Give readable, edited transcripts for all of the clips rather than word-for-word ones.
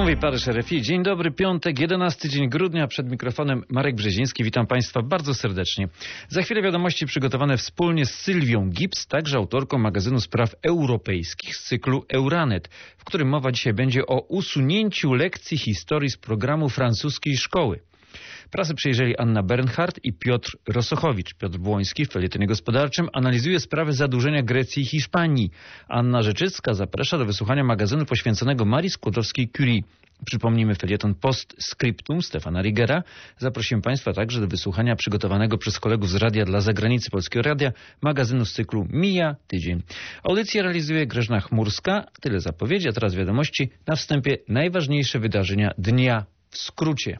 Mówi Paryż RFI. Dzień dobry, piątek, 11 dzień grudnia. Przed mikrofonem Marek Brzeziński. Witam Państwa bardzo serdecznie. Za chwilę wiadomości przygotowane wspólnie z Sylwią Gibbs, także autorką magazynu spraw europejskich z cyklu Euranet, w którym mowa dzisiaj będzie o usunięciu lekcji historii z programu francuskiej szkoły. Prasę przejrzeli Anna Bernhardt i Piotr Rosochowicz. Piotr Błoński w felietonie gospodarczym analizuje sprawę zadłużenia Grecji i Hiszpanii. Anna Rzeczycka zaprasza do wysłuchania magazynu poświęconego Marii Skłodowskiej-Curie. Przypomnijmy felieton Postscriptum Stefana Rigera. Zaprosimy Państwa także do wysłuchania przygotowanego przez kolegów z Radia dla Zagranicy Polskiego Radia magazynu z cyklu Mija Tydzień. Audycję realizuje Grażyna Chmurska. Tyle zapowiedzi, a teraz wiadomości. Na wstępie najważniejsze wydarzenia dnia w skrócie.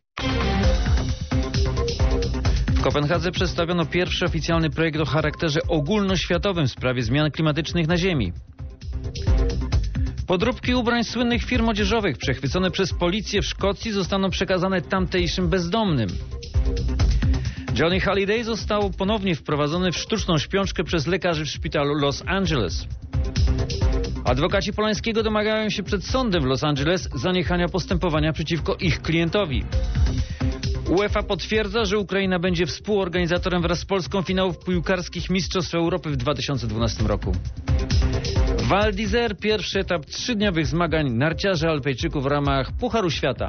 W Kopenhadze przedstawiono pierwszy oficjalny projekt o charakterze ogólnoświatowym w sprawie zmian klimatycznych na Ziemi. Podróbki ubrań słynnych firm odzieżowych przechwycone przez policję w Szkocji zostaną przekazane tamtejszym bezdomnym. Johnny Hallyday został ponownie wprowadzony w sztuczną śpiączkę przez lekarzy w szpitalu Los Angeles. Adwokaci Polańskiego domagają się przed sądem w Los Angeles zaniechania postępowania przeciwko ich klientowi. UEFA potwierdza, że Ukraina będzie współorganizatorem wraz z Polską finałów piłkarskich Mistrzostw Europy w 2012 roku. Val d'Isère, pierwszy etap 3-dniowych zmagań narciarzy Alpejczyków w ramach Pucharu Świata.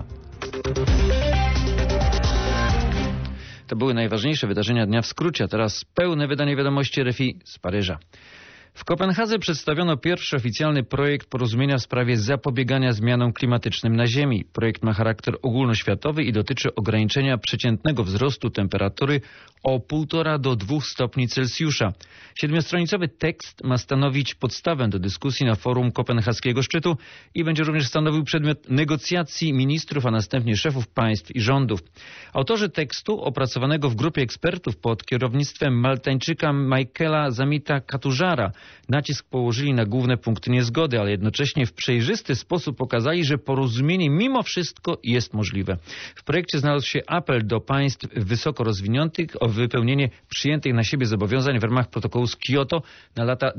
To były najważniejsze wydarzenia dnia w skrócie, a teraz pełne wydanie wiadomości RFI z Paryża. W Kopenhadze przedstawiono pierwszy oficjalny projekt porozumienia w sprawie zapobiegania zmianom klimatycznym na Ziemi. Projekt ma charakter ogólnoświatowy i dotyczy ograniczenia przeciętnego wzrostu temperatury o 1,5 do 2 stopni Celsjusza. 7-stronicowy tekst ma stanowić podstawę do dyskusji na forum kopenhaskiego szczytu i będzie również stanowił przedmiot negocjacji ministrów, a następnie szefów państw i rządów. Autorzy tekstu, opracowanego w grupie ekspertów pod kierownictwem Maltańczyka Michaela Zamita-Katużara, nacisk położyli na główne punkty niezgody, ale jednocześnie w przejrzysty sposób pokazali, że porozumienie mimo wszystko jest możliwe. W projekcie znalazł się apel do państw wysoko rozwiniętych o wypełnienie przyjętych na siebie zobowiązań w ramach protokołu z Kioto na lata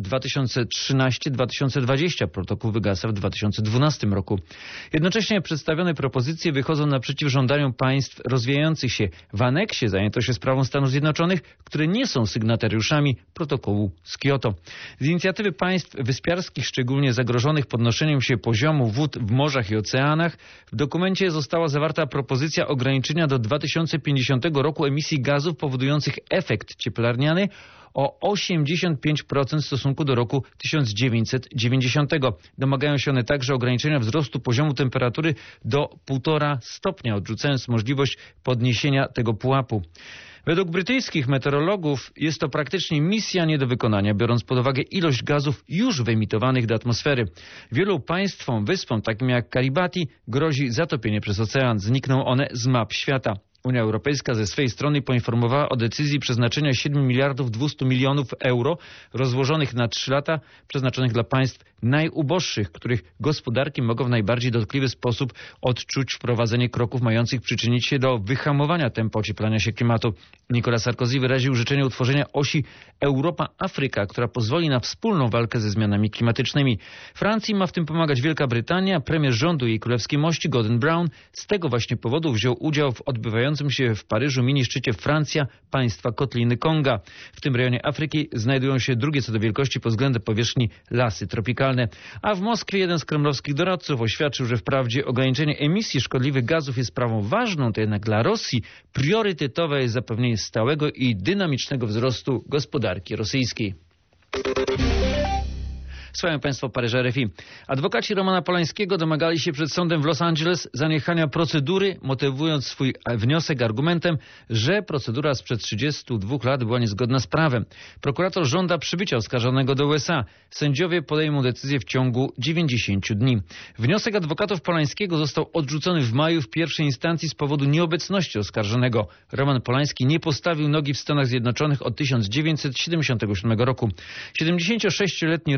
2013-2020. Protokół wygasa w 2012 roku. Jednocześnie przedstawione propozycje wychodzą naprzeciw żądaniom państw rozwijających się. W aneksie zajęto się sprawą Stanów Zjednoczonych, które nie są sygnatariuszami protokołu z Kioto. Z inicjatywy państw wyspiarskich, szczególnie zagrożonych podnoszeniem się poziomu wód w morzach i oceanach, w dokumencie została zawarta propozycja ograniczenia do 2050 roku emisji gazów powodujących efekt cieplarniany o 85% w stosunku do roku 1990. Domagają się one także ograniczenia wzrostu poziomu temperatury do 1,5 stopnia, odrzucając możliwość podniesienia tego pułapu. Według brytyjskich meteorologów jest to praktycznie misja nie do wykonania, biorąc pod uwagę ilość gazów już wyemitowanych do atmosfery. Wielu państwom, wyspom, takim jak Karibati, grozi zatopienie przez ocean. Znikną one z map świata. Unia Europejska ze swej strony poinformowała o decyzji przeznaczenia 7 miliardów 200 milionów euro rozłożonych na 3 lata, przeznaczonych dla państw najuboższych, których gospodarki mogą w najbardziej dotkliwy sposób odczuć wprowadzenie kroków mających przyczynić się do wyhamowania tempa ocieplania się klimatu. Nicolas Sarkozy wyraził życzenie utworzenia osi Europa-Afryka, która pozwoli na wspólną walkę ze zmianami klimatycznymi. Francji ma w tym pomagać Wielka Brytania. Premier rządu jej królewskiej mości Gordon Brown z tego właśnie powodu wziął udział w odbywającym się w Paryżu mini-szczycie Francja, państwa Kotliny Konga. W tym rejonie Afryki znajdują się drugie co do wielkości pod względem powierzchni lasy tropikalne. A w Moskwie jeden z kremlowskich doradców oświadczył, że wprawdzie ograniczenie emisji szkodliwych gazów jest sprawą ważną, to jednak dla Rosji priorytetowe jest zapewnienie stałego i dynamicznego wzrostu gospodarki rosyjskiej. Słuchają Państwo Paryża RFI. Adwokaci Romana Polańskiego domagali się przed sądem w Los Angeles zaniechania procedury, motywując swój wniosek argumentem, że procedura sprzed 32 lat była niezgodna z prawem. Prokurator żąda przybycia oskarżonego do USA. Sędziowie podejmą decyzję w ciągu 90 dni. Wniosek adwokatów Polańskiego został odrzucony w maju w pierwszej instancji z powodu nieobecności oskarżonego. Roman Polański nie postawił nogi w Stanach Zjednoczonych od 1977 roku. 76-letni Roman Polański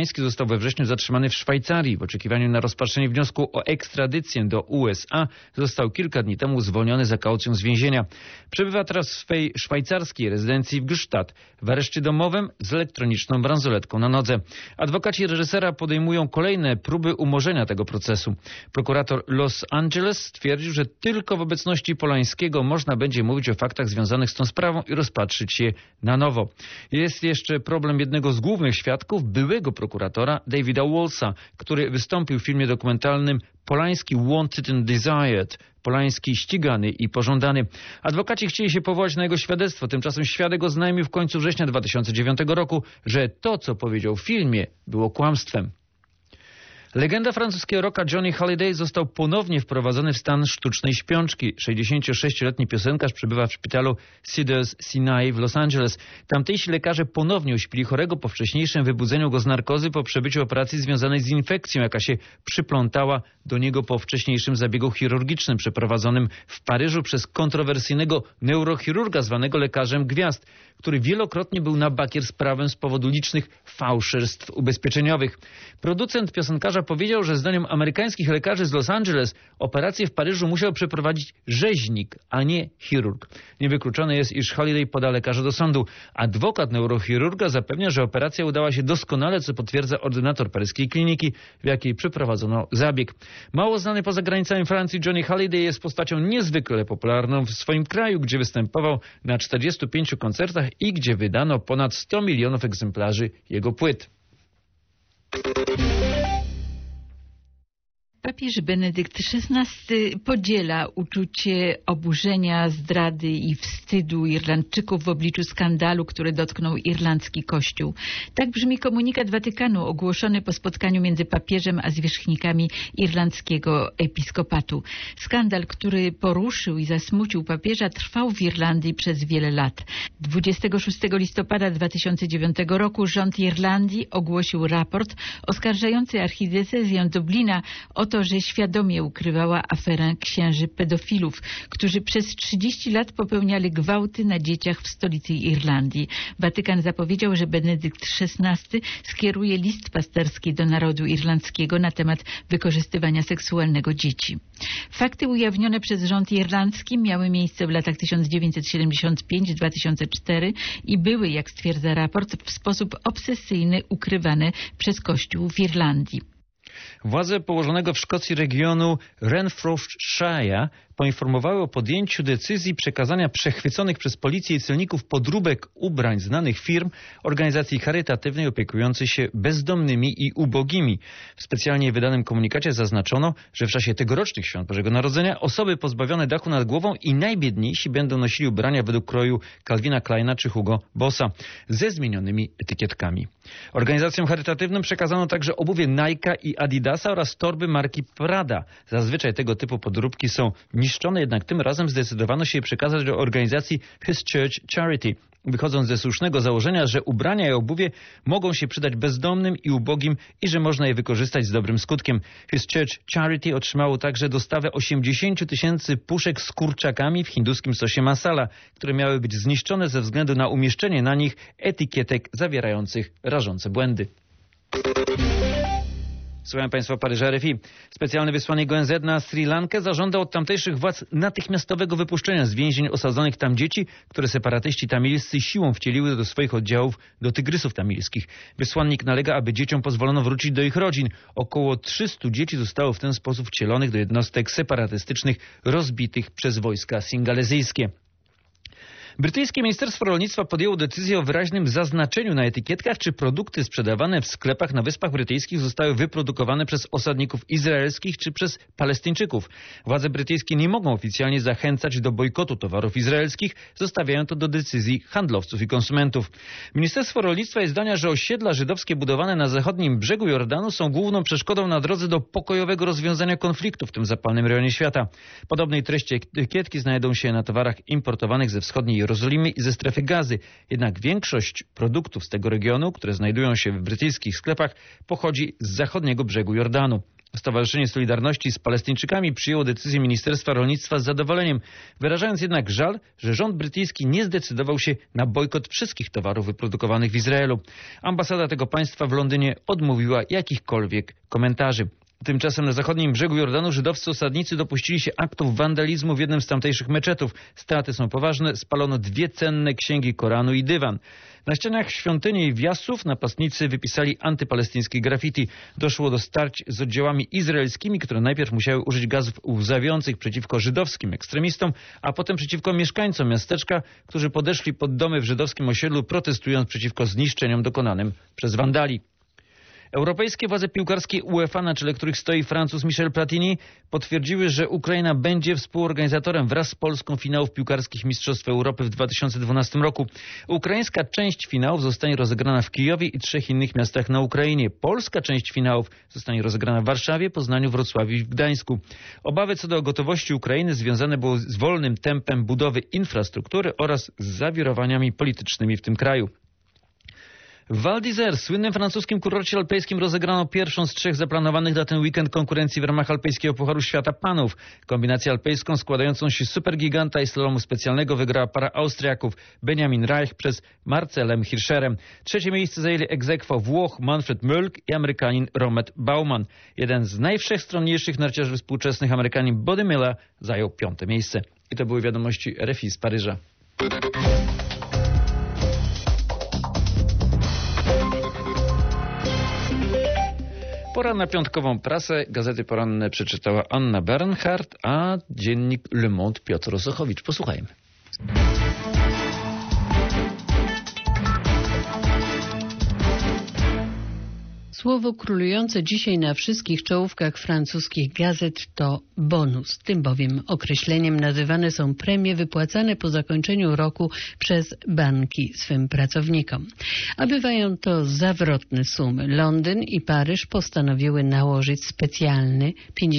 amerykański został we wrześniu zatrzymany w Szwajcarii. W oczekiwaniu na rozpatrzenie wniosku o ekstradycję do USA został kilka dni temu zwolniony za kaucją z więzienia. Przebywa teraz w swej szwajcarskiej rezydencji w Gstaad w areszcie domowym z elektroniczną bransoletką na nodze. Adwokaci reżysera podejmują kolejne próby umorzenia tego procesu. Prokurator Los Angeles stwierdził, że tylko w obecności Polańskiego można będzie mówić o faktach związanych z tą sprawą i rozpatrzyć je na nowo. Jest jeszcze problem jednego z głównych świadków, byłego prokuratora Davida Wallsa, który wystąpił w filmie dokumentalnym Polański Wanted and Desired. Polański ścigany i pożądany. Adwokaci chcieli się powołać na jego świadectwo. Tymczasem świadek oznajmił w końcu września 2009 roku, że to, co powiedział w filmie, było kłamstwem. Legenda francuskiego rocka Johnny Hallyday został ponownie wprowadzony w stan sztucznej śpiączki. 66-letni piosenkarz przebywa w szpitalu Cedars-Sinai w Los Angeles. Tamtejsi lekarze ponownie uśpili chorego po wcześniejszym wybudzeniu go z narkozy po przebyciu operacji związanej z infekcją, jaka się przyplątała do niego po wcześniejszym zabiegu chirurgicznym przeprowadzonym w Paryżu przez kontrowersyjnego neurochirurga zwanego lekarzem gwiazd, który wielokrotnie był na bakier z prawem z powodu licznych fałszerstw ubezpieczeniowych. Producent piosenkarza powiedział, że zdaniem amerykańskich lekarzy z Los Angeles operację w Paryżu musiał przeprowadzić rzeźnik, a nie chirurg. Niewykluczone jest, iż Hallyday poda lekarza do sądu. Adwokat neurochirurga zapewnia, że operacja udała się doskonale, co potwierdza ordynator paryskiej kliniki, w jakiej przeprowadzono zabieg. Mało znany poza granicami Francji Johnny Hallyday jest postacią niezwykle popularną w swoim kraju, gdzie występował na 45 koncertach i gdzie wydano ponad 100 milionów egzemplarzy jego płyt. Papież Benedykt XVI podziela uczucie oburzenia, zdrady i wstydu Irlandczyków w obliczu skandalu, który dotknął irlandzki kościół. Tak brzmi komunikat Watykanu ogłoszony po spotkaniu między papieżem a zwierzchnikami irlandzkiego episkopatu. Skandal, który poruszył i zasmucił papieża, trwał w Irlandii przez wiele lat. 26 listopada 2009 roku rząd Irlandii ogłosił raport oskarżający archidiecezję Dublina o to, że świadomie ukrywała aferę księży pedofilów, którzy przez 30 lat popełniali gwałty na dzieciach w stolicy Irlandii. Watykan zapowiedział, że Benedykt XVI skieruje list pasterski do narodu irlandzkiego na temat wykorzystywania seksualnego dzieci. Fakty ujawnione przez rząd irlandzki miały miejsce w latach 1975-2004 i były, jak stwierdza raport, w sposób obsesyjny ukrywane przez Kościół w Irlandii. Władze położonego w Szkocji regionu Renfrewshire poinformowały o podjęciu decyzji przekazania przechwyconych przez policję i celników podróbek ubrań znanych firm organizacji charytatywnej opiekującej się bezdomnymi i ubogimi. W specjalnie wydanym komunikacie zaznaczono, że w czasie tegorocznych świąt Bożego Narodzenia osoby pozbawione dachu nad głową i najbiedniejsi będą nosili ubrania według kroju Calvina Kleina czy Hugo Bossa ze zmienionymi etykietkami. Organizacjom charytatywnym przekazano także obuwie Nike i Adidasa oraz torby marki Prada. Zazwyczaj tego typu podróbki są niszczone, jednak tym razem zdecydowano się je przekazać do organizacji His Church Charity, wychodząc ze słusznego założenia, że ubrania i obuwie mogą się przydać bezdomnym i ubogim i że można je wykorzystać z dobrym skutkiem. His Church Charity otrzymało także dostawę 80 000 puszek z kurczakami w hinduskim sosie masala, które miały być zniszczone ze względu na umieszczenie na nich etykietek zawierających rażące błędy. Słuchają Państwo Paryża RFI. Specjalny wysłannik ONZ na Sri Lankę zażądał od tamtejszych władz natychmiastowego wypuszczenia z więzień osadzonych tam dzieci, które separatyści tamilscy siłą wcieliły do swoich oddziałów do tygrysów tamilskich. Wysłannik nalega, aby dzieciom pozwolono wrócić do ich rodzin. Około 300 dzieci zostało w ten sposób wcielonych do jednostek separatystycznych rozbitych przez wojska singalezyjskie. Brytyjskie Ministerstwo Rolnictwa podjęło decyzję o wyraźnym zaznaczeniu na etykietkach, czy produkty sprzedawane w sklepach na Wyspach Brytyjskich zostały wyprodukowane przez osadników izraelskich czy przez Palestyńczyków. Władze brytyjskie nie mogą oficjalnie zachęcać do bojkotu towarów izraelskich, zostawiają to do decyzji handlowców i konsumentów. Ministerstwo Rolnictwa jest zdania, że osiedla żydowskie budowane na zachodnim brzegu Jordanu są główną przeszkodą na drodze do pokojowego rozwiązania konfliktu w tym zapalnym rejonie świata. Podobnej treści etykietki znajdą się na towarach importowanych ze wschodniej Jerozolimy i ze strefy Gazy. Jednak większość produktów z tego regionu, które znajdują się w brytyjskich sklepach, pochodzi z zachodniego brzegu Jordanu. Stowarzyszenie Solidarności z Palestyńczykami przyjęło decyzję Ministerstwa Rolnictwa z zadowoleniem, wyrażając jednak żal, że rząd brytyjski nie zdecydował się na bojkot wszystkich towarów wyprodukowanych w Izraelu. Ambasada tego państwa w Londynie odmówiła jakichkolwiek komentarzy. Tymczasem na zachodnim brzegu Jordanu żydowscy osadnicy dopuścili się aktów wandalizmu w jednym z tamtejszych meczetów. Straty są poważne, spalono 2 cenne księgi Koranu i dywan. Na ścianach świątyni w Jassuf napastnicy wypisali antypalestyńskie graffiti. Doszło do starć z oddziałami izraelskimi, które najpierw musiały użyć gazów łzawiących przeciwko żydowskim ekstremistom, a potem przeciwko mieszkańcom miasteczka, którzy podeszli pod domy w żydowskim osiedlu, protestując przeciwko zniszczeniom dokonanym przez wandali. Europejskie władze piłkarskie UEFA, na czele których stoi Francuz Michel Platini, potwierdziły, że Ukraina będzie współorganizatorem wraz z Polską finałów piłkarskich Mistrzostw Europy w 2012 roku. Ukraińska część finałów zostanie rozegrana w Kijowie i 3 innych miastach na Ukrainie. Polska część finałów zostanie rozegrana w Warszawie, Poznaniu, Wrocławiu i w Gdańsku. Obawy co do gotowości Ukrainy związane były z wolnym tempem budowy infrastruktury oraz z zawirowaniami politycznymi w tym kraju. W Val d'Isère, słynnym francuskim kurorcie alpejskim, rozegrano pierwszą z 3 zaplanowanych na ten weekend konkurencji w ramach Alpejskiego Pucharu Świata Panów. Kombinację alpejską składającą się z supergiganta i slalomu specjalnego wygrała para Austriaków Benjamin Reich przez Marcelem Hirscherem. 3. miejsce zajęli ex aequo Włoch Manfred Mölk i Amerykanin Romet Baumann. Jeden z najwszechstronniejszych narciarzy współczesnych, Amerykanin Body Miller, zajął 5. miejsce. I to były wiadomości RFI z Paryża. Pora na piątkową prasę. Gazety poranne przeczytała Anna Bernhardt, a dziennik Le Monde Piotr Osochowicz. Posłuchajmy. Słowo królujące dzisiaj na wszystkich czołówkach francuskich gazet to bonus. Tym bowiem określeniem nazywane są premie wypłacane po zakończeniu roku przez banki swym pracownikom. A bywają to zawrotne sumy. Londyn i Paryż postanowiły nałożyć specjalny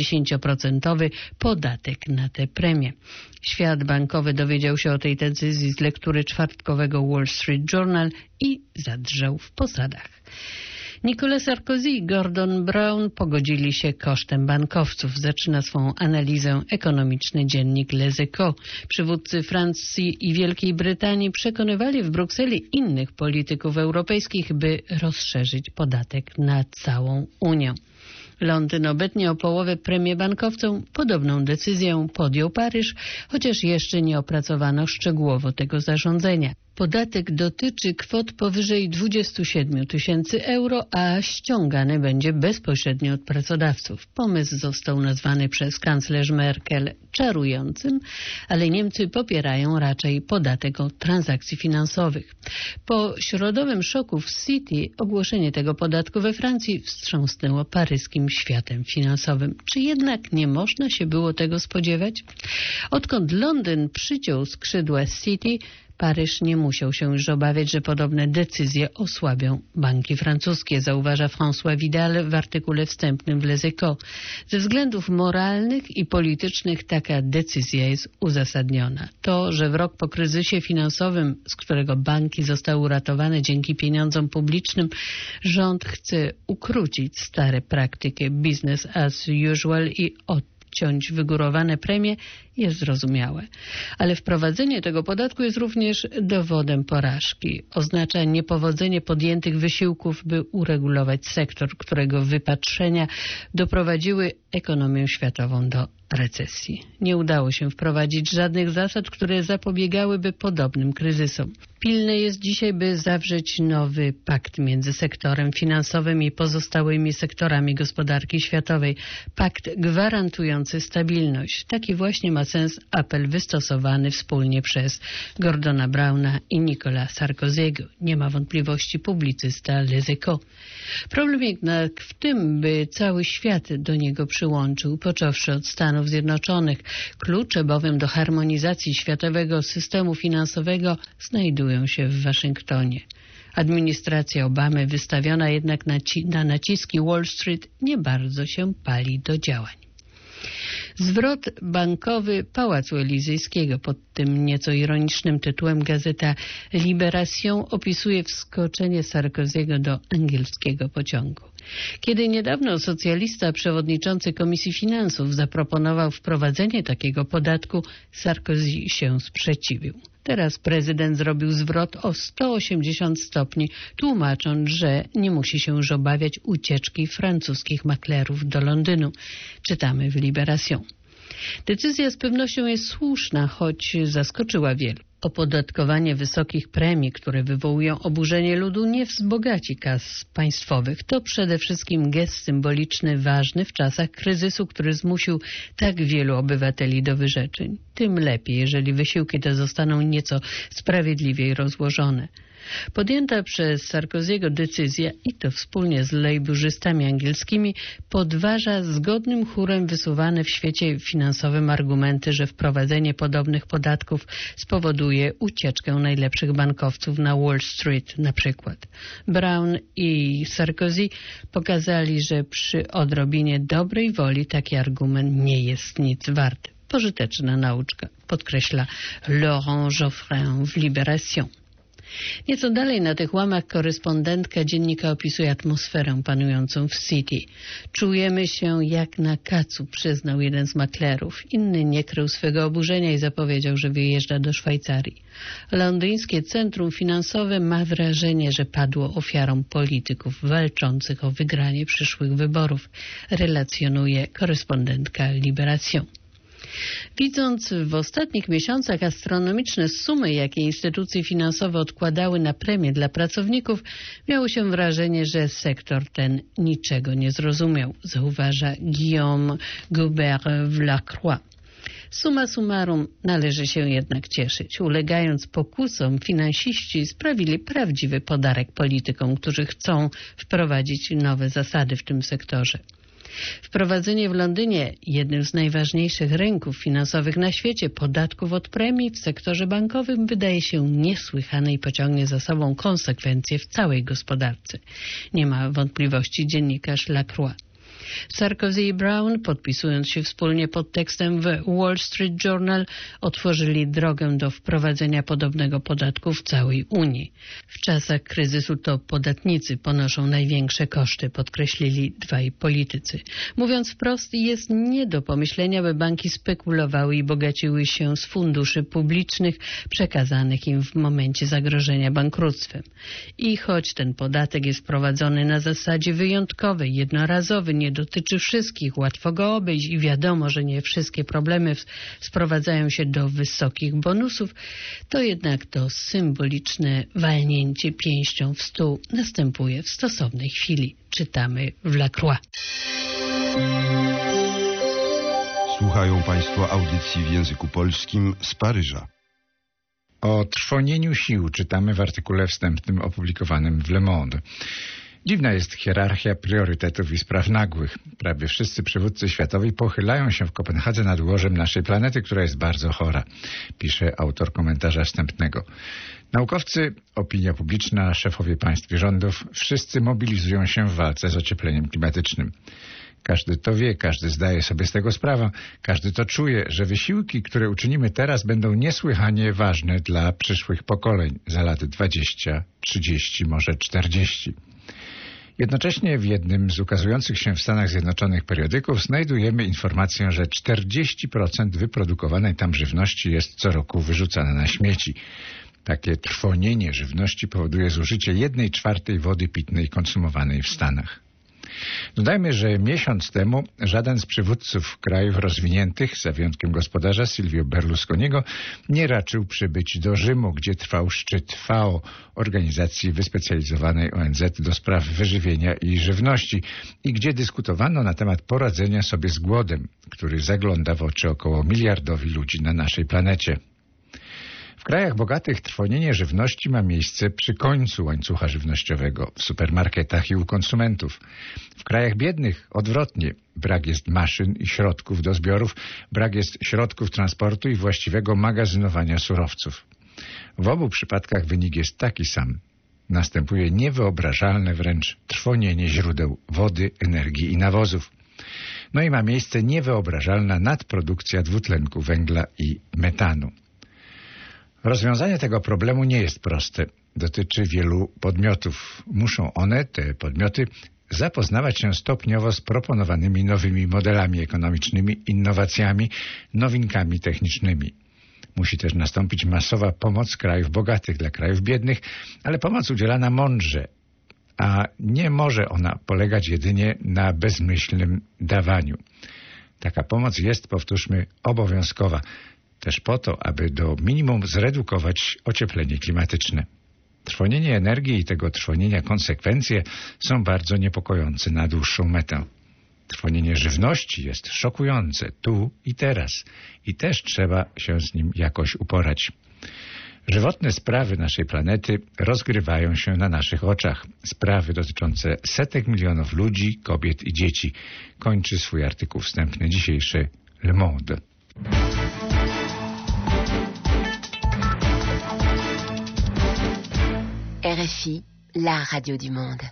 50% podatek na te premie. Świat bankowy dowiedział się o tej decyzji z lektury czwartkowego Wall Street Journal i zadrżał w posadach. Nicolas Sarkozy i Gordon Brown pogodzili się kosztem bankowców. Zaczyna swą analizę ekonomiczny dziennik Les Echos. Przywódcy Francji i Wielkiej Brytanii przekonywali w Brukseli innych polityków europejskich, by rozszerzyć podatek na całą Unię. Londyn obetnie o połowę premię bankowcom. Podobną decyzję podjął Paryż, chociaż jeszcze nie opracowano szczegółowo tego zarządzenia. Podatek dotyczy kwot powyżej 27 000 euro, a ściągany będzie bezpośrednio od pracodawców. Pomysł został nazwany przez kanclerz Merkel czarującym, ale Niemcy popierają raczej podatek od transakcji finansowych. Po środowym szoku w City ogłoszenie tego podatku we Francji wstrząsnęło paryskim światem finansowym. Czy jednak nie można się było tego spodziewać? Odkąd Londyn przyciął skrzydła City, Paryż nie musiał się już obawiać, że podobne decyzje osłabią banki francuskie, zauważa François Vidal w artykule wstępnym w Les Echos. Ze względów moralnych i politycznych taka decyzja jest uzasadniona. To, że w rok po kryzysie finansowym, z którego banki zostały uratowane dzięki pieniądzom publicznym, rząd chce ukrócić stare praktyki business as usual i odciąć wygórowane premie, jest zrozumiałe. Ale wprowadzenie tego podatku jest również dowodem porażki. Oznacza niepowodzenie podjętych wysiłków, by uregulować sektor, którego wypatrzenia doprowadziły ekonomię światową do recesji. Nie udało się wprowadzić żadnych zasad, które zapobiegałyby podobnym kryzysom. Pilne jest dzisiaj, by zawrzeć nowy pakt między sektorem finansowym i pozostałymi sektorami gospodarki światowej. Pakt gwarantujący stabilność. Taki właśnie ma sens apel wystosowany wspólnie przez Gordona Browna i Nicola Sarkozy'ego. Nie ma wątpliwości publicysta Les Echos. Problem jednak w tym, by cały świat do niego przyłączył, począwszy od Stanów Zjednoczonych. Klucze bowiem do harmonizacji światowego systemu finansowego znajdują się w Waszyngtonie. Administracja Obamy, wystawiona jednak na naciski Wall Street, nie bardzo się pali do działań. Zwrot bankowy Pałacu Elizyjskiego. Pod tym nieco ironicznym tytułem gazeta Libération opisuje wskoczenie Sarkozy'ego do angielskiego pociągu. Kiedy niedawno socjalista przewodniczący Komisji Finansów zaproponował wprowadzenie takiego podatku, Sarkozy się sprzeciwił. Teraz prezydent zrobił zwrot o 180 stopni, tłumacząc, że nie musi się już obawiać ucieczki francuskich maklerów do Londynu. Czytamy w Libération. Decyzja z pewnością jest słuszna, choć zaskoczyła wielu. Opodatkowanie wysokich premii, które wywołują oburzenie ludu, nie wzbogaci kas państwowych. To przede wszystkim gest symboliczny ważny w czasach kryzysu, który zmusił tak wielu obywateli do wyrzeczeń. Tym lepiej, jeżeli wysiłki te zostaną nieco sprawiedliwiej rozłożone. Podjęta przez Sarkozy'ego decyzja, i to wspólnie z lejburzystami angielskimi, podważa zgodnym chórem wysuwane w świecie finansowym argumenty, że wprowadzenie podobnych podatków spowoduje ucieczkę najlepszych bankowców na Wall Street na przykład. Brown i Sarkozy pokazali, że przy odrobinie dobrej woli taki argument nie jest nic warty. Pożyteczna nauczka, podkreśla Laurent Geoffrin w Libération. Nieco dalej na tych łamach korespondentka dziennika opisuje atmosferę panującą w City. Czujemy się jak na kacu, przyznał jeden z maklerów. Inny nie krył swego oburzenia i zapowiedział, że wyjeżdża do Szwajcarii. Londyńskie centrum finansowe ma wrażenie, że padło ofiarą polityków walczących o wygranie przyszłych wyborów, relacjonuje korespondentka Libération. Widząc w ostatnich miesiącach astronomiczne sumy, jakie instytucje finansowe odkładały na premie dla pracowników, miało się wrażenie, że sektor ten niczego nie zrozumiał, zauważa Guillaume Goubert w La Croix. Summa summarum należy się jednak cieszyć. Ulegając pokusom, finansiści sprawili prawdziwy podarek politykom, którzy chcą wprowadzić nowe zasady w tym sektorze. Wprowadzenie w Londynie, jednym z najważniejszych rynków finansowych na świecie, podatków od premii w sektorze bankowym wydaje się niesłychane i pociągnie za sobą konsekwencje w całej gospodarce. Nie ma wątpliwości dziennikarz La Croix. Sarkozy i Brown, podpisując się wspólnie pod tekstem w Wall Street Journal, otworzyli drogę do wprowadzenia podobnego podatku w całej Unii. W czasach kryzysu to podatnicy ponoszą największe koszty, podkreślili dwaj politycy. Mówiąc wprost, jest nie do pomyślenia, by banki spekulowały i bogaciły się z funduszy publicznych przekazanych im w momencie zagrożenia bankructwem. I choć ten podatek jest prowadzony na zasadzie wyjątkowej, jednorazowy, nie dotyczy wszystkich, łatwo go obejść i wiadomo, że nie wszystkie problemy sprowadzają się do wysokich bonusów, to jednak to symboliczne walnięcie pięścią w stół następuje w stosownej chwili. Czytamy w La Croix. Słuchają Państwo audycji w języku polskim z Paryża. O trwonieniu sił czytamy w artykule wstępnym opublikowanym w Le Monde. Dziwna jest hierarchia priorytetów i spraw nagłych. Prawie wszyscy przywódcy światowi pochylają się w Kopenhadze nad łożem naszej planety, która jest bardzo chora, pisze autor komentarza wstępnego. Naukowcy, opinia publiczna, szefowie państw i rządów, wszyscy mobilizują się w walce z ociepleniem klimatycznym. Każdy to wie, każdy zdaje sobie z tego sprawę, każdy to czuje, że wysiłki, które uczynimy teraz, będą niesłychanie ważne dla przyszłych pokoleń za lat 20, 30, może 40. Jednocześnie w jednym z ukazujących się w Stanach Zjednoczonych periodyków znajdujemy informację, że 40% wyprodukowanej tam żywności jest co roku wyrzucane na śmieci. Takie trwonienie żywności powoduje zużycie 1/4 wody pitnej konsumowanej w Stanach. Dodajmy, że miesiąc temu żaden z przywódców krajów rozwiniętych, za wyjątkiem gospodarza Silvio Berlusconiego, nie raczył przybyć do Rzymu, gdzie trwał szczyt FAO, organizacji wyspecjalizowanej ONZ do spraw wyżywienia i żywności, i gdzie dyskutowano na temat poradzenia sobie z głodem, który zagląda w oczy około miliardowi ludzi na naszej planecie. W krajach bogatych trwonienie żywności ma miejsce przy końcu łańcucha żywnościowego, w supermarketach i u konsumentów. W krajach biednych odwrotnie. Brak jest maszyn i środków do zbiorów, brak jest środków transportu i właściwego magazynowania surowców. W obu przypadkach wynik jest taki sam. Następuje niewyobrażalne wręcz trwonienie źródeł wody, energii i nawozów. No i ma miejsce niewyobrażalna nadprodukcja dwutlenku węgla i metanu. Rozwiązanie tego problemu nie jest proste. Dotyczy wielu podmiotów. Muszą one, te podmioty, zapoznawać się stopniowo z proponowanymi nowymi modelami ekonomicznymi, innowacjami, nowinkami technicznymi. Musi też nastąpić masowa pomoc krajów bogatych dla krajów biednych, ale pomoc udzielana mądrze, a nie może ona polegać jedynie na bezmyślnym dawaniu. Taka pomoc jest, powtórzmy, obowiązkowa, też po to, aby do minimum zredukować ocieplenie klimatyczne. Trwonienie energii i tego trwonienia konsekwencje są bardzo niepokojące na dłuższą metę. Trwonienie żywności jest szokujące tu i teraz i też trzeba się z nim jakoś uporać. Żywotne sprawy naszej planety rozgrywają się na naszych oczach. Sprawy dotyczące setek milionów ludzi, kobiet i dzieci. Kończy swój artykuł wstępny dzisiejszy Le Monde. RFI, la radio du monde.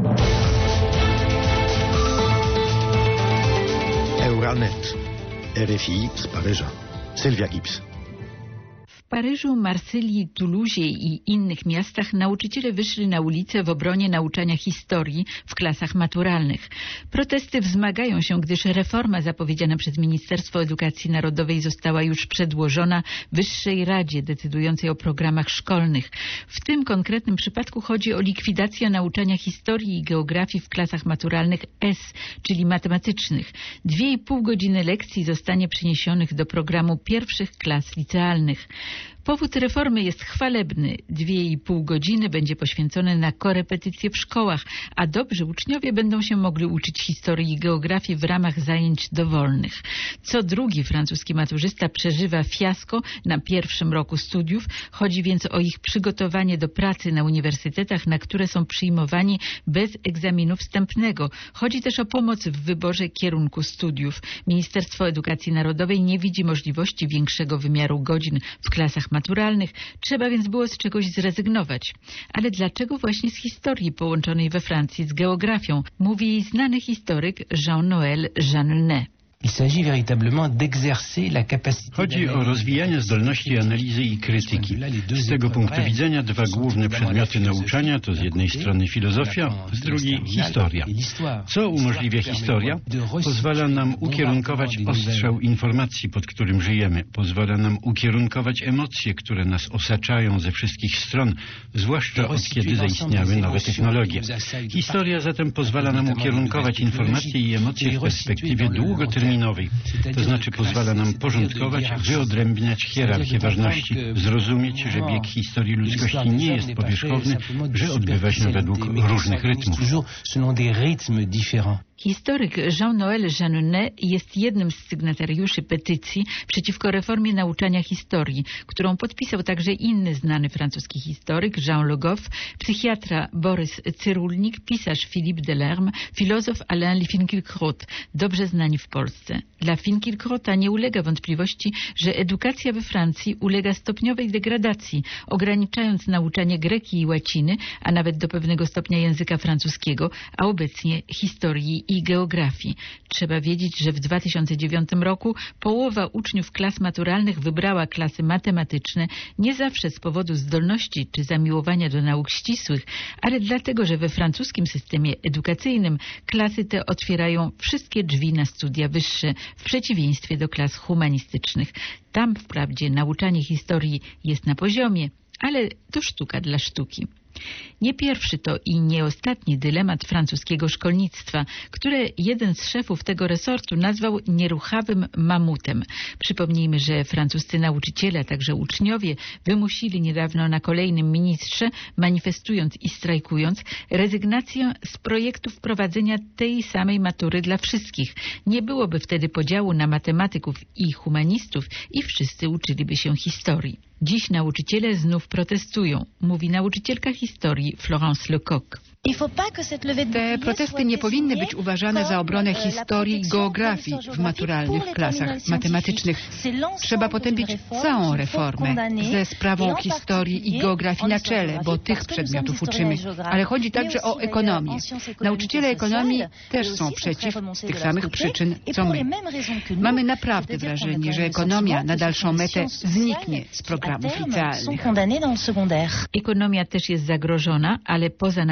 Euranet, RFI z Paryża. Sylwia Gibbs. W Paryżu, Marsylii, Toulousie i innych miastach nauczyciele wyszli na ulicę w obronie nauczania historii w klasach maturalnych. Protesty wzmagają się, gdyż reforma zapowiedziana przez Ministerstwo Edukacji Narodowej została już przedłożona Wyższej Radzie decydującej o programach szkolnych. W tym konkretnym przypadku chodzi o likwidację nauczania historii i geografii w klasach maturalnych S, czyli matematycznych. 2,5 godziny lekcji zostanie przeniesionych do programu pierwszych klas licealnych. Powód reformy jest chwalebny. 2,5 godziny będzie poświęcone na korepetycje w szkołach, a dobrzy uczniowie będą się mogli uczyć historii i geografii w ramach zajęć dowolnych. Co drugi francuski maturzysta przeżywa fiasko na pierwszym roku studiów. Chodzi więc o ich przygotowanie do pracy na uniwersytetach, na które są przyjmowani bez egzaminu wstępnego. Chodzi też o pomoc w wyborze kierunku studiów. Ministerstwo Edukacji Narodowej nie widzi możliwości większego wymiaru godzin w klasach maturalnych, trzeba więc było z czegoś zrezygnować. Ale dlaczego właśnie z historii połączonej we Francji z geografią? Mówi jej znany historyk Jean-Noël Jeanneney. Chodzi o rozwijanie zdolności analizy i krytyki. Z tego punktu widzenia dwa główne przedmioty nauczania to z jednej strony filozofia, z drugiej historia. Co umożliwia historia? Pozwala nam ukierunkować ostrzał informacji, pod którym żyjemy. Pozwala nam ukierunkować emocje, które nas osaczają ze wszystkich stron, zwłaszcza od kiedy zaistniały nowe technologie. Historia zatem pozwala nam ukierunkować informacje i emocje w perspektywie długoterminowej. To znaczy pozwala nam porządkować, wyodrębniać hierarchię ważności, zrozumieć, że bieg historii ludzkości nie jest powierzchowny, że odbywa się według różnych rytmów. Historyk Jean-Noël Jeanneney jest jednym z sygnatariuszy petycji przeciwko reformie nauczania historii, którą podpisał także inny znany francuski historyk Jean Le Goff, psychiatra Borys Cyrulnik, pisarz Philippe Delerme, filozof Alain Finkielkraut, dobrze znani w Polsce. Dla Finkielkrauta nie ulega wątpliwości, że edukacja we Francji ulega stopniowej degradacji, ograniczając nauczanie greki i łaciny, a nawet do pewnego stopnia języka francuskiego, a obecnie historii i geografii. Trzeba wiedzieć, że w 2009 roku połowa uczniów klas maturalnych wybrała klasy matematyczne nie zawsze z powodu zdolności czy zamiłowania do nauk ścisłych, ale dlatego, że we francuskim systemie edukacyjnym klasy te otwierają wszystkie drzwi na studia wyższe, w przeciwieństwie do klas humanistycznych. Tam wprawdzie nauczanie historii jest na poziomie, ale to sztuka dla sztuki. Nie pierwszy to i nie ostatni dylemat francuskiego szkolnictwa, które jeden z szefów tego resortu nazwał nieruchawym mamutem. Przypomnijmy, że francuscy nauczyciele, a także uczniowie wymusili niedawno na kolejnym ministrze, manifestując i strajkując, rezygnację z projektu wprowadzenia tej samej matury dla wszystkich. Nie byłoby wtedy podziału na matematyków i humanistów i wszyscy uczyliby się historii. Dziś nauczyciele znów protestują, mówi nauczycielka historii Florence Lecoq. Te protesty nie powinny być uważane za obronę historii i geografii w maturalnych klasach matematycznych. Trzeba potępić całą reformę ze sprawą historii i geografii na czele, bo tych przedmiotów uczymy. Ale chodzi także o ekonomię. Nauczyciele ekonomii też są przeciw z tych samych przyczyn, co my. Mamy naprawdę wrażenie, że ekonomia na dalszą metę zniknie z programów licealnych. Ekonomia też jest zagrożona, ale poza nauczycielami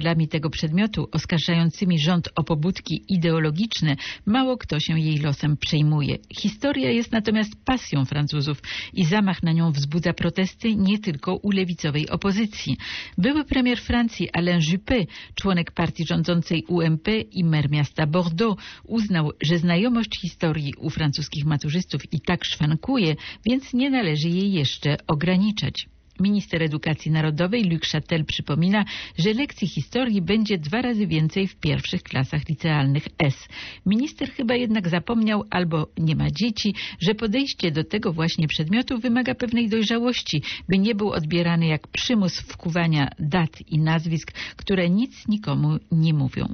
żądlarzami tego przedmiotu, oskarżającymi rząd o pobudki ideologiczne, mało kto się jej losem przejmuje. Historia jest natomiast pasją Francuzów i zamach na nią wzbudza protesty nie tylko u lewicowej opozycji. Były premier Francji Alain Juppé, członek partii rządzącej UMP i mer miasta Bordeaux, uznał, że znajomość historii u francuskich maturzystów i tak szwankuje, więc nie należy jej jeszcze ograniczać. Minister Edukacji Narodowej Luc Chatel przypomina, że lekcji historii będzie 2 razy więcej w pierwszych klasach licealnych S. Minister chyba jednak zapomniał albo nie ma dzieci, że podejście do tego właśnie przedmiotu wymaga pewnej dojrzałości, by nie był odbierany jak przymus wkuwania dat i nazwisk, które nic nikomu nie mówią.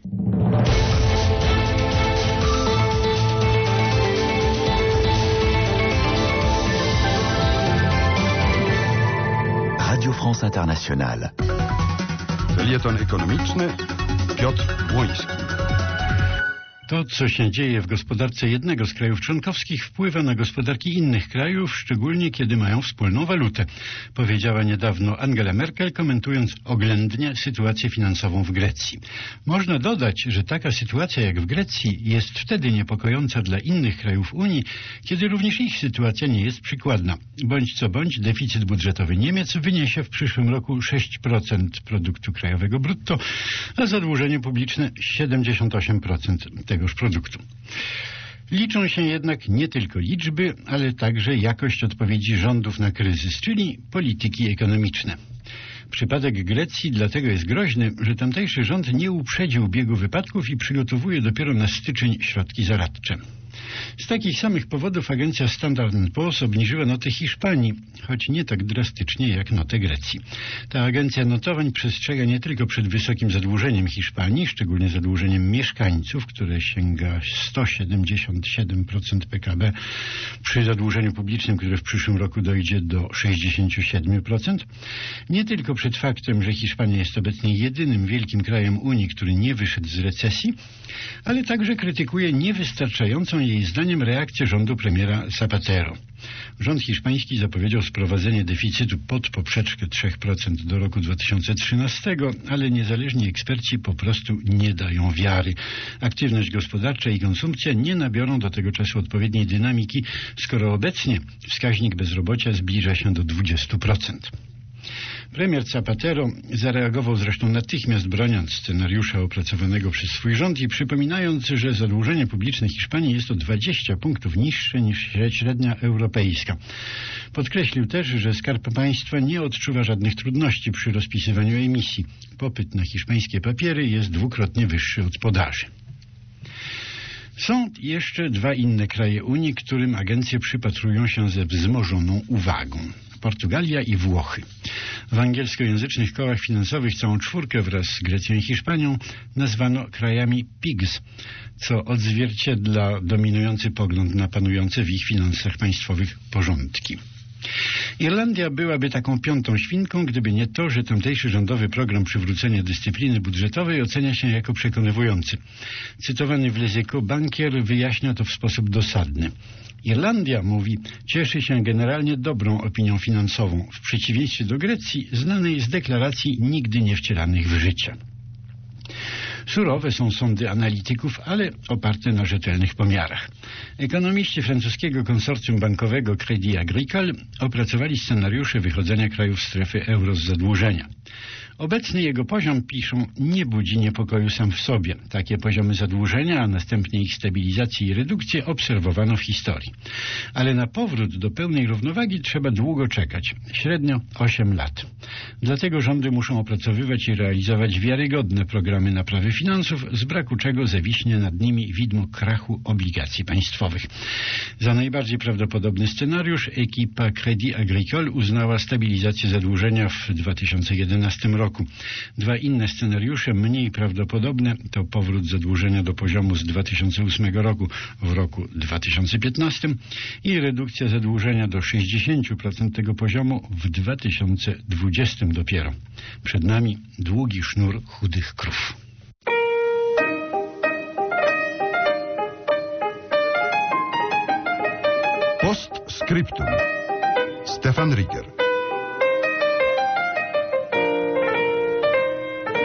Radio France Internationale. Felieton ekonomiczny Piotr Błoński. To, co się dzieje w gospodarce jednego z krajów członkowskich, wpływa na gospodarki innych krajów, szczególnie kiedy mają wspólną walutę, powiedziała niedawno Angela Merkel, komentując oględnie sytuację finansową w Grecji. Można dodać, że taka sytuacja jak w Grecji jest wtedy niepokojąca dla innych krajów Unii, kiedy również ich sytuacja nie jest przykładna. Bądź co bądź, deficyt budżetowy Niemiec wyniesie w przyszłym roku 6% produktu krajowego brutto, a zadłużenie publiczne 78% tegoż produktu. Liczą się jednak nie tylko liczby, ale także jakość odpowiedzi rządów na kryzys, czyli polityki ekonomiczne. Przypadek Grecji dlatego jest groźny, że tamtejszy rząd nie uprzedził biegu wypadków i przygotowuje dopiero na styczeń środki zaradcze. Z takich samych powodów agencja Standard & Poor's obniżyła notę Hiszpanii, choć nie tak drastycznie jak notę Grecji. Ta agencja notowań przestrzega nie tylko przed wysokim zadłużeniem Hiszpanii, szczególnie zadłużeniem mieszkańców, które sięga 177% PKB, przy zadłużeniu publicznym, które w przyszłym roku dojdzie do 67%. Nie tylko przed faktem, że Hiszpania jest obecnie jedynym wielkim krajem Unii, który nie wyszedł z recesji, ale także krytykuje niewystarczającą jej zdaniem reakcję rządu premiera Zapatero. Rząd hiszpański zapowiedział sprowadzenie deficytu pod poprzeczkę 3% do roku 2013, ale niezależni eksperci po prostu nie dają wiary. Aktywność gospodarcza i konsumpcja nie nabiorą do tego czasu odpowiedniej dynamiki, skoro obecnie wskaźnik bezrobocia zbliża się do 20%. Premier Zapatero zareagował zresztą natychmiast, broniąc scenariusza opracowanego przez swój rząd i przypominając, że zadłużenie publiczne Hiszpanii jest o 20 punktów niższe niż średnia europejska. Podkreślił też, że Skarb Państwa nie odczuwa żadnych trudności przy rozpisywaniu emisji. Popyt na hiszpańskie papiery jest 2-krotnie wyższy od podaży. Są jeszcze 2 inne kraje Unii, którym agencje przypatrują się ze wzmożoną uwagą. Portugalia i Włochy. W angielskojęzycznych kołach finansowych całą 4 wraz z Grecją i Hiszpanią nazwano krajami PIGS, co odzwierciedla dominujący pogląd na panujące w ich finansach państwowych porządki. Irlandia byłaby taką 5. świnką, gdyby nie to, że tamtejszy rządowy program przywrócenia dyscypliny budżetowej ocenia się jako przekonywujący. Cytowany w Les Echos bankier wyjaśnia to w sposób dosadny. Irlandia, mówi, cieszy się generalnie dobrą opinią finansową, w przeciwieństwie do Grecji, znanej z deklaracji nigdy nie wcielanych w życie. Surowe są sądy analityków, ale oparte na rzetelnych pomiarach. Ekonomiści francuskiego konsorcjum bankowego Crédit Agricole opracowali scenariusze wychodzenia krajów strefy euro z zadłużenia. Obecny jego poziom, piszą, nie budzi niepokoju sam w sobie. Takie poziomy zadłużenia, a następnie ich stabilizacji i redukcję obserwowano w historii. Ale na powrót do pełnej równowagi trzeba długo czekać, średnio 8 lat. Dlatego rządy muszą opracowywać i realizować wiarygodne programy naprawy finansów, z braku czego zawiśnie nad nimi widmo krachu obligacji państwowych. Za najbardziej prawdopodobny scenariusz ekipa Crédit Agricole uznała stabilizację zadłużenia w 2011 roku. 2 inne scenariusze, mniej prawdopodobne, to powrót zadłużenia do poziomu z 2008 roku w roku 2015 i redukcja zadłużenia do 60% tego poziomu w 2020 dopiero. Przed nami długi sznur chudych krów. Postscriptum. Stefan Ricker.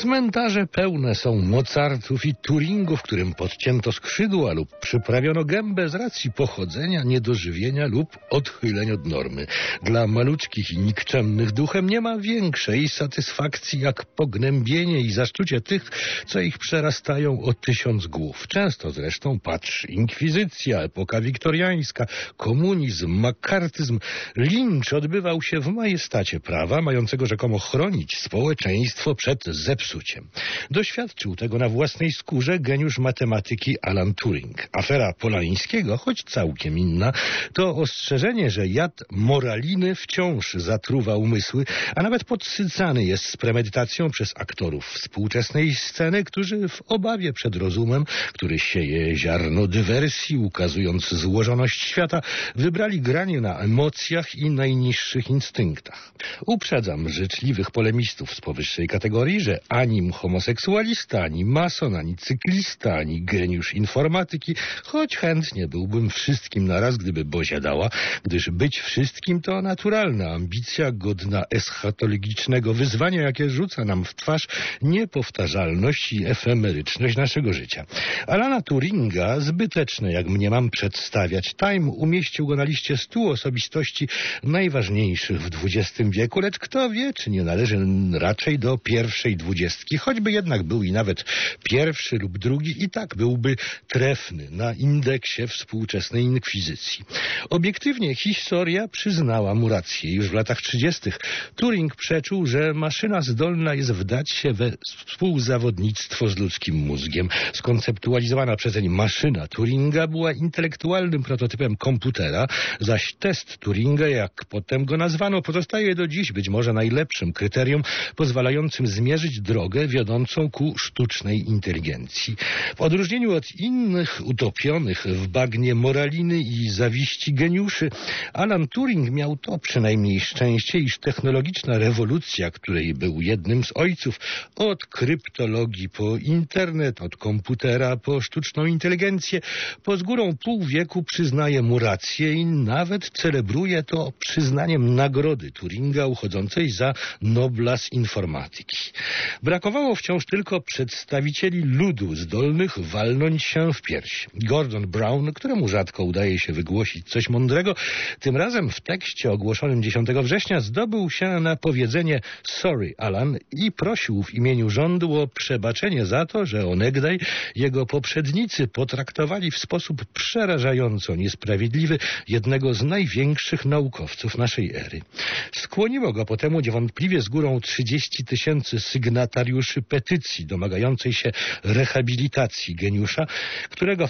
Cmentarze pełne są Mozartów i Turingów, którym podcięto skrzydła lub przyprawiono gębę z racji pochodzenia, niedożywienia lub odchyleń od normy. Dla maluczkich i nikczemnych duchem nie ma większej satysfakcji jak pognębienie i zaszczucie tych, co ich przerastają o 1000 głów. Często zresztą, patrz, inkwizycja, epoka wiktoriańska, komunizm, makartyzm, lincz odbywał się w majestacie prawa, mającego rzekomo chronić społeczeństwo przed zepsuciem. Doświadczył tego na własnej skórze geniusz matematyki Alan Turing. Afera Polańskiego, choć całkiem inna, to ostrzeżenie, że jad moraliny wciąż zatruwa umysły, a nawet podsycany jest z premedytacją przez aktorów współczesnej sceny, którzy w obawie przed rozumem, który sieje ziarno dywersji, ukazując złożoność świata, wybrali granie na emocjach i najniższych instynktach. Uprzedzam życzliwych polemistów z powyższej kategorii, że ani homoseksualista, ani mason, ani cyklista, ani geniusz informatyki, choć chętnie byłbym wszystkim naraz, gdyby Bozia dała, gdyż być wszystkim to naturalna ambicja godna eschatologicznego wyzwania, jakie rzuca nam w twarz niepowtarzalność i efemeryczność naszego życia. Alana Turinga, zbyteczne jak mniemam przedstawiać, Time umieścił go na liście 100 osobistości najważniejszych w XX wieku, lecz kto wie, czy nie należy raczej do pierwszej 20, choćby jednak był i nawet pierwszy lub drugi, i tak byłby trefny na indeksie współczesnej inkwizycji. Obiektywnie historia przyznała mu rację. Już w latach 30. Turing przeczuł, że maszyna zdolna jest wdać się we współzawodnictwo z ludzkim mózgiem. Skonceptualizowana przezeń maszyna Turinga była intelektualnym prototypem komputera, zaś test Turinga, jak potem go nazwano, pozostaje do dziś być może najlepszym kryterium pozwalającym zmierzyć drogę wiodącą ku sztucznej inteligencji. W odróżnieniu od innych utopionych w bagnie moraliny i zawiści geniuszy, Alan Turing miał to przynajmniej szczęście, iż technologiczna rewolucja, której był jednym z ojców, od kryptologii po internet, od komputera po sztuczną inteligencję, po z górą pół wieku przyznaje mu rację i nawet celebruje to przyznaniem nagrody Turinga uchodzącej za Nobla z informatyki. Brakowało wciąż tylko przedstawicieli ludu zdolnych walnąć się w pierś. Gordon Brown, któremu rzadko udaje się wygłosić coś mądrego, tym razem w tekście ogłoszonym 10 września zdobył się na powiedzenie "Sorry, Alan" i prosił w imieniu rządu o przebaczenie za to, że onegdaj jego poprzednicy potraktowali w sposób przerażająco niesprawiedliwy jednego z największych naukowców naszej ery. Skłoniło go potem niewątpliwie z górą 30 000 sygnatariuszy petycji domagającej się rehabilitacji geniusza, którego w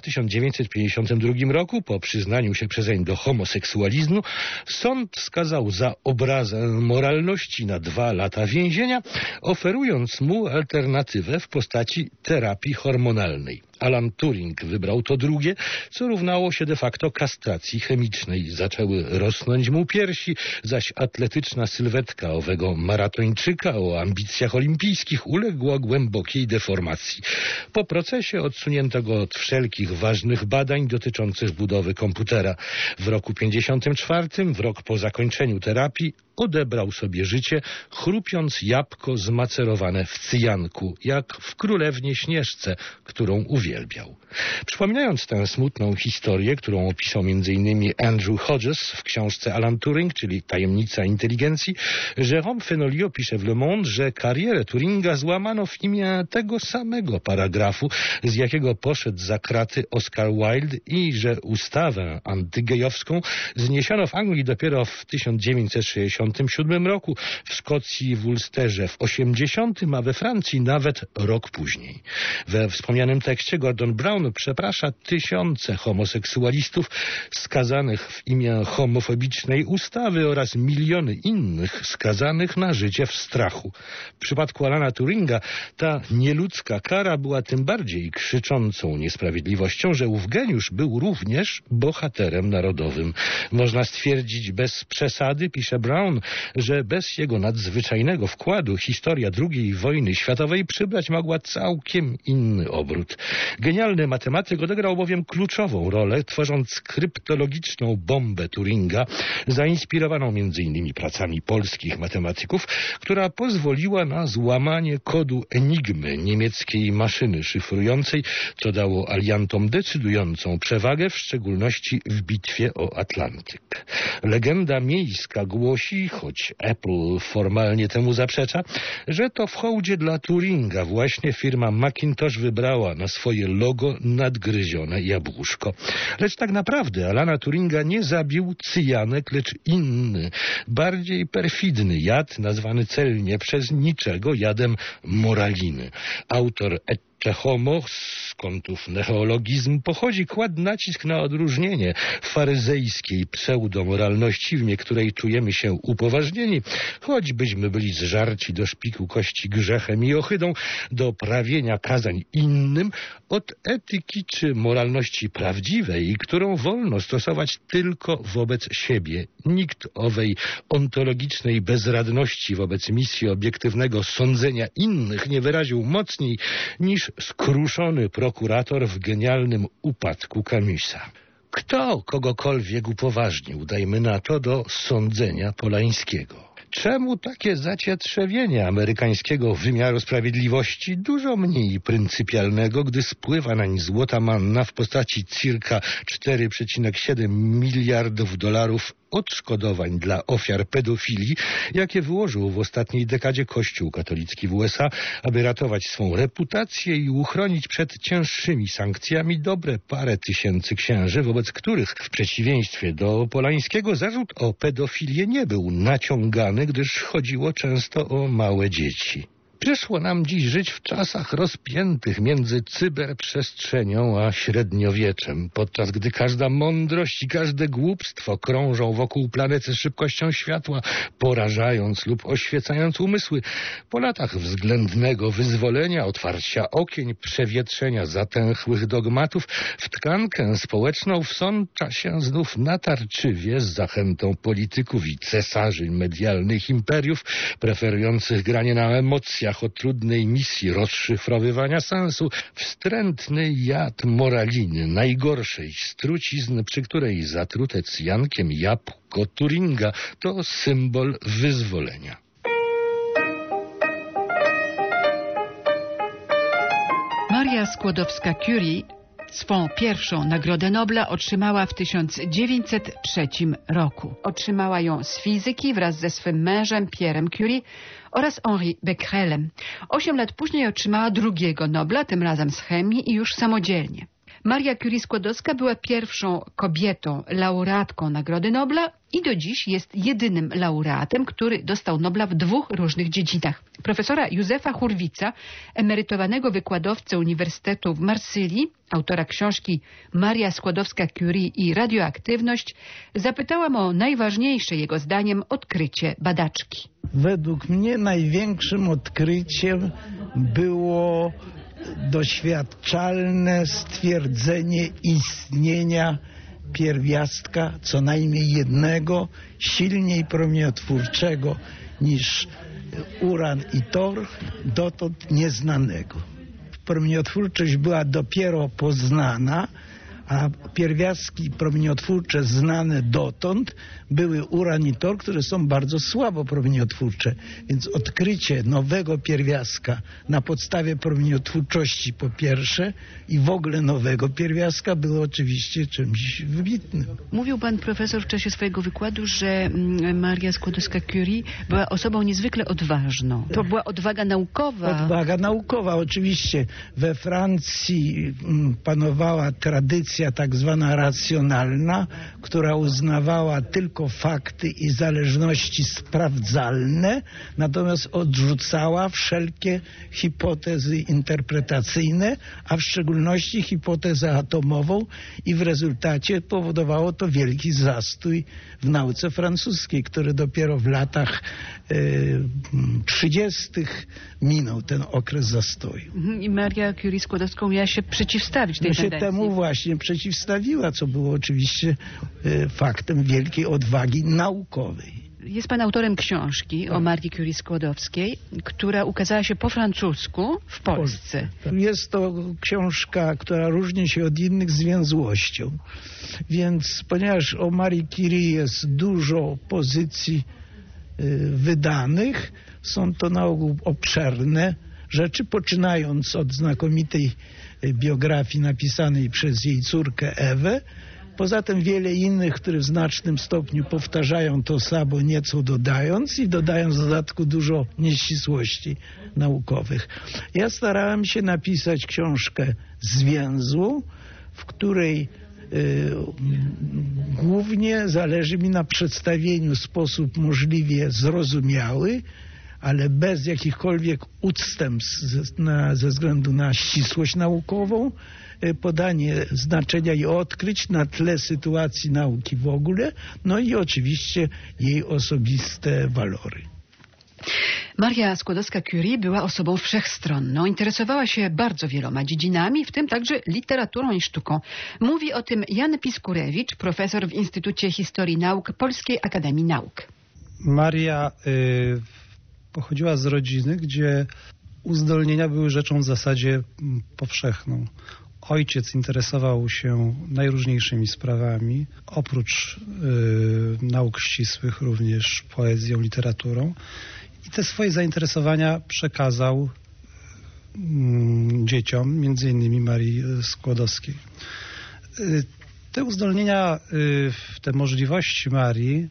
1952 roku, po przyznaniu się przezeń do homoseksualizmu, sąd skazał za obrazę moralności na 2 lata więzienia, oferując mu alternatywę w postaci terapii hormonalnej. Alan Turing wybrał to drugie, co równało się de facto kastracji chemicznej. Zaczęły rosnąć mu piersi, zaś atletyczna sylwetka owego maratończyka o ambicjach olimpijskich uległa głębokiej deformacji. Po procesie odsunięto go od wszelkich ważnych badań dotyczących budowy komputera. W roku 1954, w rok po zakończeniu terapii, odebrał sobie życie, chrupiąc jabłko zmacerowane w cyjanku, jak w Królewnie Śnieżce, którą uwielbiał. Przypominając tę smutną historię, którą opisał m.in. Andrew Hodges w książce Alan Turing, czyli Tajemnica inteligencji, Jérôme Fenolio pisze w Le Monde, że karierę Turinga złamano w imię tego samego paragrafu, z jakiego poszedł za kraty Oscar Wilde, i że ustawę antygejowską zniesiono w Anglii dopiero w 1967 roku, w Szkocji w Ulsterze w 80, a we Francji nawet rok później. We wspomnianym tekście Gordon Brown przeprasza tysiące homoseksualistów skazanych w imię homofobicznej ustawy oraz miliony innych skazanych na życie w strachu. W przypadku Alana Turinga ta nieludzka kara była tym bardziej krzyczącą niesprawiedliwością, że ów geniusz był również bohaterem narodowym. Można stwierdzić bez przesady, pisze Brown, on, że bez jego nadzwyczajnego wkładu historia II wojny światowej przybrać mogła całkiem inny obrót. Genialny matematyk odegrał bowiem kluczową rolę, tworząc kryptologiczną bombę Turinga, zainspirowaną m.in. pracami polskich matematyków, która pozwoliła na złamanie kodu enigmy niemieckiej maszyny szyfrującej, co dało aliantom decydującą przewagę, w szczególności w bitwie o Atlantyk. Legenda miejska głosi, choć Apple formalnie temu zaprzecza, że to w hołdzie dla Turinga właśnie firma Macintosh wybrała na swoje logo nadgryzione jabłuszko. Lecz tak naprawdę Alana Turinga nie zabił cyjanek, lecz inny, bardziej perfidny jad, nazwany celnie przez niczego jadem moraliny. Autor Ecce Homo, skąd ów neologizm pochodzi, kładł nacisk na odróżnienie faryzejskiej pseudomoralności, w której czujemy się upoważnieni, choćbyśmy byli zżarci do szpiku kości grzechem i ohydą, do prawienia kazań innym, od etyki czy moralności prawdziwej, którą wolno stosować tylko wobec siebie. Nikt owej ontologicznej bezradności wobec misji obiektywnego sądzenia innych nie wyraził mocniej niż skruszony prokurator w genialnym upadku Camusa. Kto kogokolwiek upoważnił, dajmy na to, do sądzenia Polańskiego? Czemu takie zacietrzewienie amerykańskiego wymiaru sprawiedliwości, dużo mniej pryncypialnego, gdy spływa nań złota manna w postaci circa 4,7 miliardów dolarów odszkodowań dla ofiar pedofilii, jakie wyłożył w ostatniej dekadzie Kościół katolicki w USA, aby ratować swą reputację i uchronić przed cięższymi sankcjami dobre parę tysięcy księży, wobec których w przeciwieństwie do Polańskiego zarzut o pedofilię nie był naciągany, gdyż chodziło często o małe dzieci. Przyszło nam dziś żyć w czasach rozpiętych między cyberprzestrzenią a średniowieczem, podczas gdy każda mądrość i każde głupstwo krążą wokół planety z szybkością światła, porażając lub oświecając umysły. Po latach względnego wyzwolenia, otwarcia okien, przewietrzenia zatęchłych dogmatów, w tkankę społeczną wsącza się znów natarczywie z zachętą polityków i cesarzy medialnych imperiów, preferujących granie na emocjach o trudnej misji rozszyfrowywania sensu, wstrętny jad moraliny, najgorszej z trucizn, przy której zatrute cyjankiem jabłko Turinga to symbol wyzwolenia. Maria Skłodowska-Curie swą pierwszą Nagrodę Nobla otrzymała w 1903 roku. Otrzymała ją z fizyki wraz ze swym mężem Pierre'em Curie oraz Henri Becquerelem. 8 lat później otrzymała drugiego Nobla, tym razem z chemii i już samodzielnie. Maria Curie-Skłodowska była pierwszą kobietą laureatką Nagrody Nobla i do dziś jest jedynym laureatem, który dostał Nobla w 2 różnych dziedzinach. Profesora Józefa Hurwitza, emerytowanego wykładowcę Uniwersytetu w Marsylii, autora książki Maria Skłodowska-Curie i radioaktywność, zapytałam o najważniejsze jego zdaniem odkrycie badaczki. Według mnie największym odkryciem było doświadczalne stwierdzenie istnienia pierwiastka, co najmniej jednego, silniej promieniotwórczego niż uran i tor, dotąd nieznanego. Promieniotwórczość była dopiero poznana, a pierwiastki promieniotwórcze znane dotąd były uran i tor, które są bardzo słabo promieniotwórcze. Więc odkrycie nowego pierwiastka na podstawie promieniotwórczości po pierwsze i w ogóle nowego pierwiastka było oczywiście czymś wybitnym. Mówił pan profesor w czasie swojego wykładu, że Maria Skłodowska-Curie była osobą niezwykle odważną. To była odwaga naukowa. Odwaga naukowa, oczywiście. We Francji panowała tradycja tak zwana racjonalna, która uznawała tylko fakty i zależności sprawdzalne, natomiast odrzucała wszelkie hipotezy interpretacyjne, a w szczególności hipotezę atomową, i w rezultacie powodowało to wielki zastój w nauce francuskiej, który dopiero w latach 30. minął ten okres zastoju. I Maria Curie-Skłodowska miała się przeciwstawić tej tendencji. Temu właśnie przeciwstawiła, co było oczywiście faktem wielkiej odwagi naukowej. Jest pan autorem książki o Marii Curie Skłodowskiej, która ukazała się po francusku w Polsce. Jest to książka, która różni się od innych zwięzłością. Więc ponieważ o Marii Curie jest dużo pozycji wydanych, są to na ogół obszerne rzeczy, poczynając od znakomitej biografii napisanej przez jej córkę Ewę. Poza tym wiele innych, które w znacznym stopniu powtarzają to samo, nieco dodając i dodając w dodatku dużo nieścisłości naukowych. Ja starałem się napisać książkę zwięzłą, w której głównie zależy mi na przedstawieniu w sposób możliwie zrozumiały, ale bez jakichkolwiek ustępstw ze względu na ścisłość naukową, podanie znaczenia i odkryć na tle sytuacji nauki w ogóle, no i oczywiście jej osobiste walory. Maria Skłodowska-Curie była osobą wszechstronną. Interesowała się bardzo wieloma dziedzinami, w tym także literaturą i sztuką. Mówi o tym Jan Piskurewicz, profesor w Instytucie Historii Nauk Polskiej Akademii Nauk. Maria pochodziła z rodziny, gdzie uzdolnienia były rzeczą w zasadzie powszechną. Ojciec interesował się najróżniejszymi sprawami, oprócz nauk ścisłych również poezją, literaturą. I te swoje zainteresowania przekazał dzieciom, między innymi Marii Skłodowskiej. Te uzdolnienia, te możliwości Marii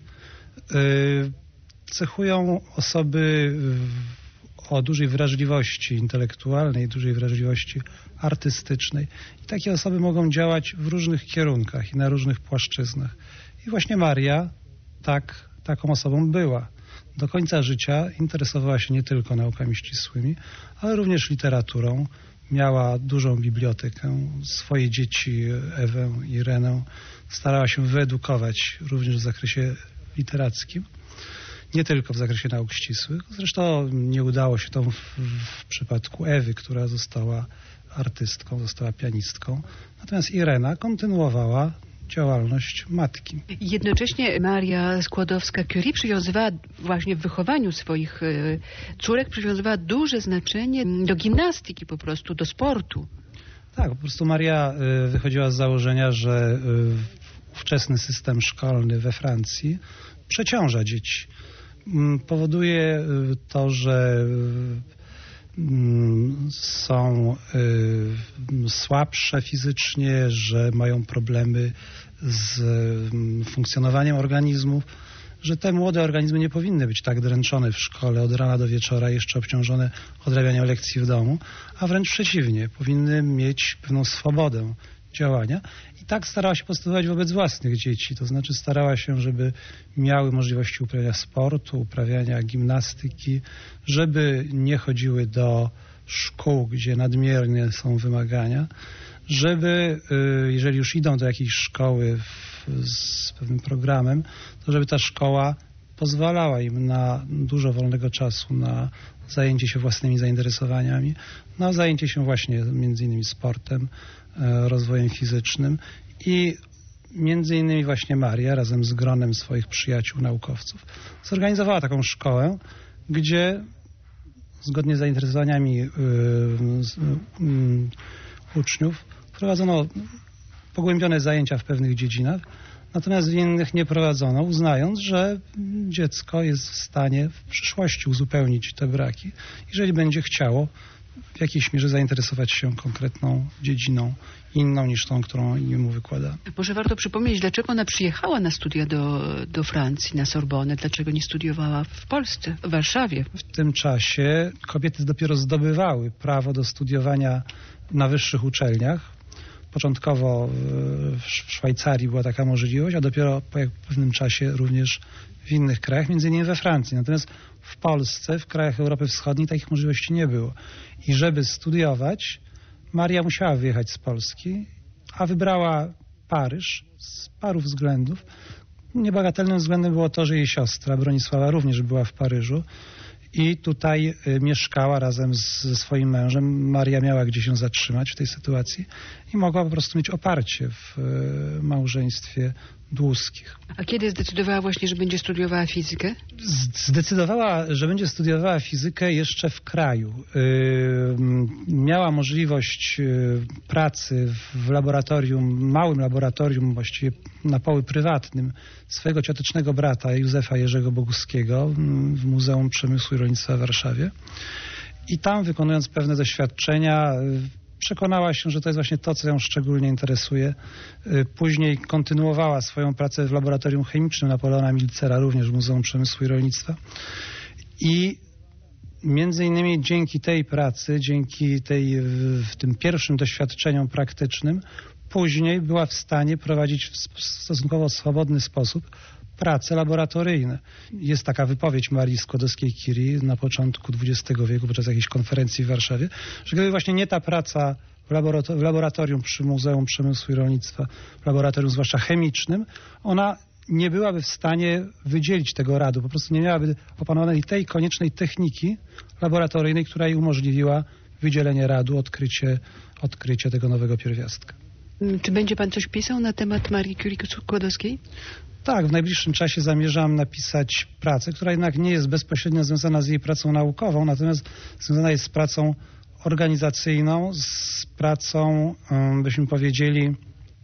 cechują osoby o dużej wrażliwości intelektualnej, dużej wrażliwości artystycznej. I takie osoby mogą działać w różnych kierunkach i na różnych płaszczyznach. I właśnie Maria taką osobą była. Do końca życia interesowała się nie tylko naukami ścisłymi, ale również literaturą. Miała dużą bibliotekę. Swoje dzieci, Ewę i Renę, starała się wyedukować również w zakresie literackim. Nie tylko w zakresie nauk ścisłych. Zresztą nie udało się to w przypadku Ewy, która została artystką, została pianistką. Natomiast Irena kontynuowała działalność matki. Jednocześnie Maria Skłodowska-Curie przywiązywała właśnie w wychowaniu swoich córek, przywiązywała duże znaczenie do gimnastyki, po prostu do sportu. Tak, po prostu Maria wychodziła z założenia, że ówczesny system szkolny we Francji przeciąża dzieci. Powoduje to, że są słabsze fizycznie, że mają problemy z funkcjonowaniem organizmów, że te młode organizmy nie powinny być tak dręczone w szkole od rana do wieczora, jeszcze obciążone odrabianiem lekcji w domu, a wręcz przeciwnie, powinny mieć pewną swobodę działania. I tak starała się postępować wobec własnych dzieci, to znaczy starała się, żeby miały możliwości uprawiania sportu, uprawiania gimnastyki, żeby nie chodziły do szkół, gdzie nadmiernie są wymagania, żeby, jeżeli już idą do jakiejś szkoły z pewnym programem, to żeby ta szkoła pozwalała im na dużo wolnego czasu, na zajęcie się własnymi zainteresowaniami, na zajęcie się właśnie między innymi sportem, rozwojem fizycznym i między innymi właśnie Maria razem z gronem swoich przyjaciół naukowców zorganizowała taką szkołę, gdzie zgodnie z zainteresowaniami uczniów prowadzono pogłębione zajęcia w pewnych dziedzinach, natomiast w innych nie prowadzono, uznając, że dziecko jest w stanie w przyszłości uzupełnić te braki, jeżeli będzie chciało w jakiejś mierze zainteresować się konkretną dziedziną inną niż tą, którą mu wykłada. Może warto przypomnieć, dlaczego ona przyjechała na studia do Francji, na Sorbonę, dlaczego nie studiowała w Polsce, w Warszawie. W tym czasie kobiety dopiero zdobywały prawo do studiowania na wyższych uczelniach. Początkowo w Szwajcarii była taka możliwość, a dopiero po pewnym czasie również w innych krajach, między innymi we Francji. Natomiast w Polsce, w krajach Europy Wschodniej takich możliwości nie było. I żeby studiować, Maria musiała wyjechać z Polski, a wybrała Paryż z paru względów. Niebagatelnym względem było to, że jej siostra Bronisława również była w Paryżu i tutaj mieszkała razem ze swoim mężem. Maria miała gdzie się zatrzymać w tej sytuacji i mogła po prostu mieć oparcie w małżeństwie dłuskich. A kiedy zdecydowała właśnie, że będzie studiowała fizykę? Zdecydowała, że będzie studiowała fizykę jeszcze w kraju. Miała możliwość pracy w laboratorium, małym laboratorium, właściwie na poły prywatnym, swojego ciotecznego brata Józefa Jerzego Boguskiego w Muzeum Przemysłu i Rolnictwa w Warszawie. I tam, wykonując pewne doświadczenia, przekonała się, że to jest właśnie to, co ją szczególnie interesuje. Później kontynuowała swoją pracę w laboratorium chemicznym Napoleona Milcera, również w Muzeum Przemysłu i Rolnictwa. I między innymi dzięki tej pracy, dzięki tym pierwszym doświadczeniom praktycznym, później była w stanie prowadzić w stosunkowo swobodny sposób prace laboratoryjne. Jest taka wypowiedź Marii Skłodowskiej-Curie na początku XX wieku podczas jakiejś konferencji w Warszawie, że gdyby właśnie nie ta praca w laboratorium przy Muzeum Przemysłu i Rolnictwa, w laboratorium zwłaszcza chemicznym, ona nie byłaby w stanie wydzielić tego radu. Po prostu nie miałaby opanowanej tej koniecznej techniki laboratoryjnej, która jej umożliwiła wydzielenie radu, odkrycie tego nowego pierwiastka. Czy będzie pan coś pisał na temat Marii Curie-Skłodowskiej? Tak, w najbliższym czasie zamierzam napisać pracę, która jednak nie jest bezpośrednio związana z jej pracą naukową, natomiast związana jest z pracą organizacyjną, z pracą, byśmy powiedzieli,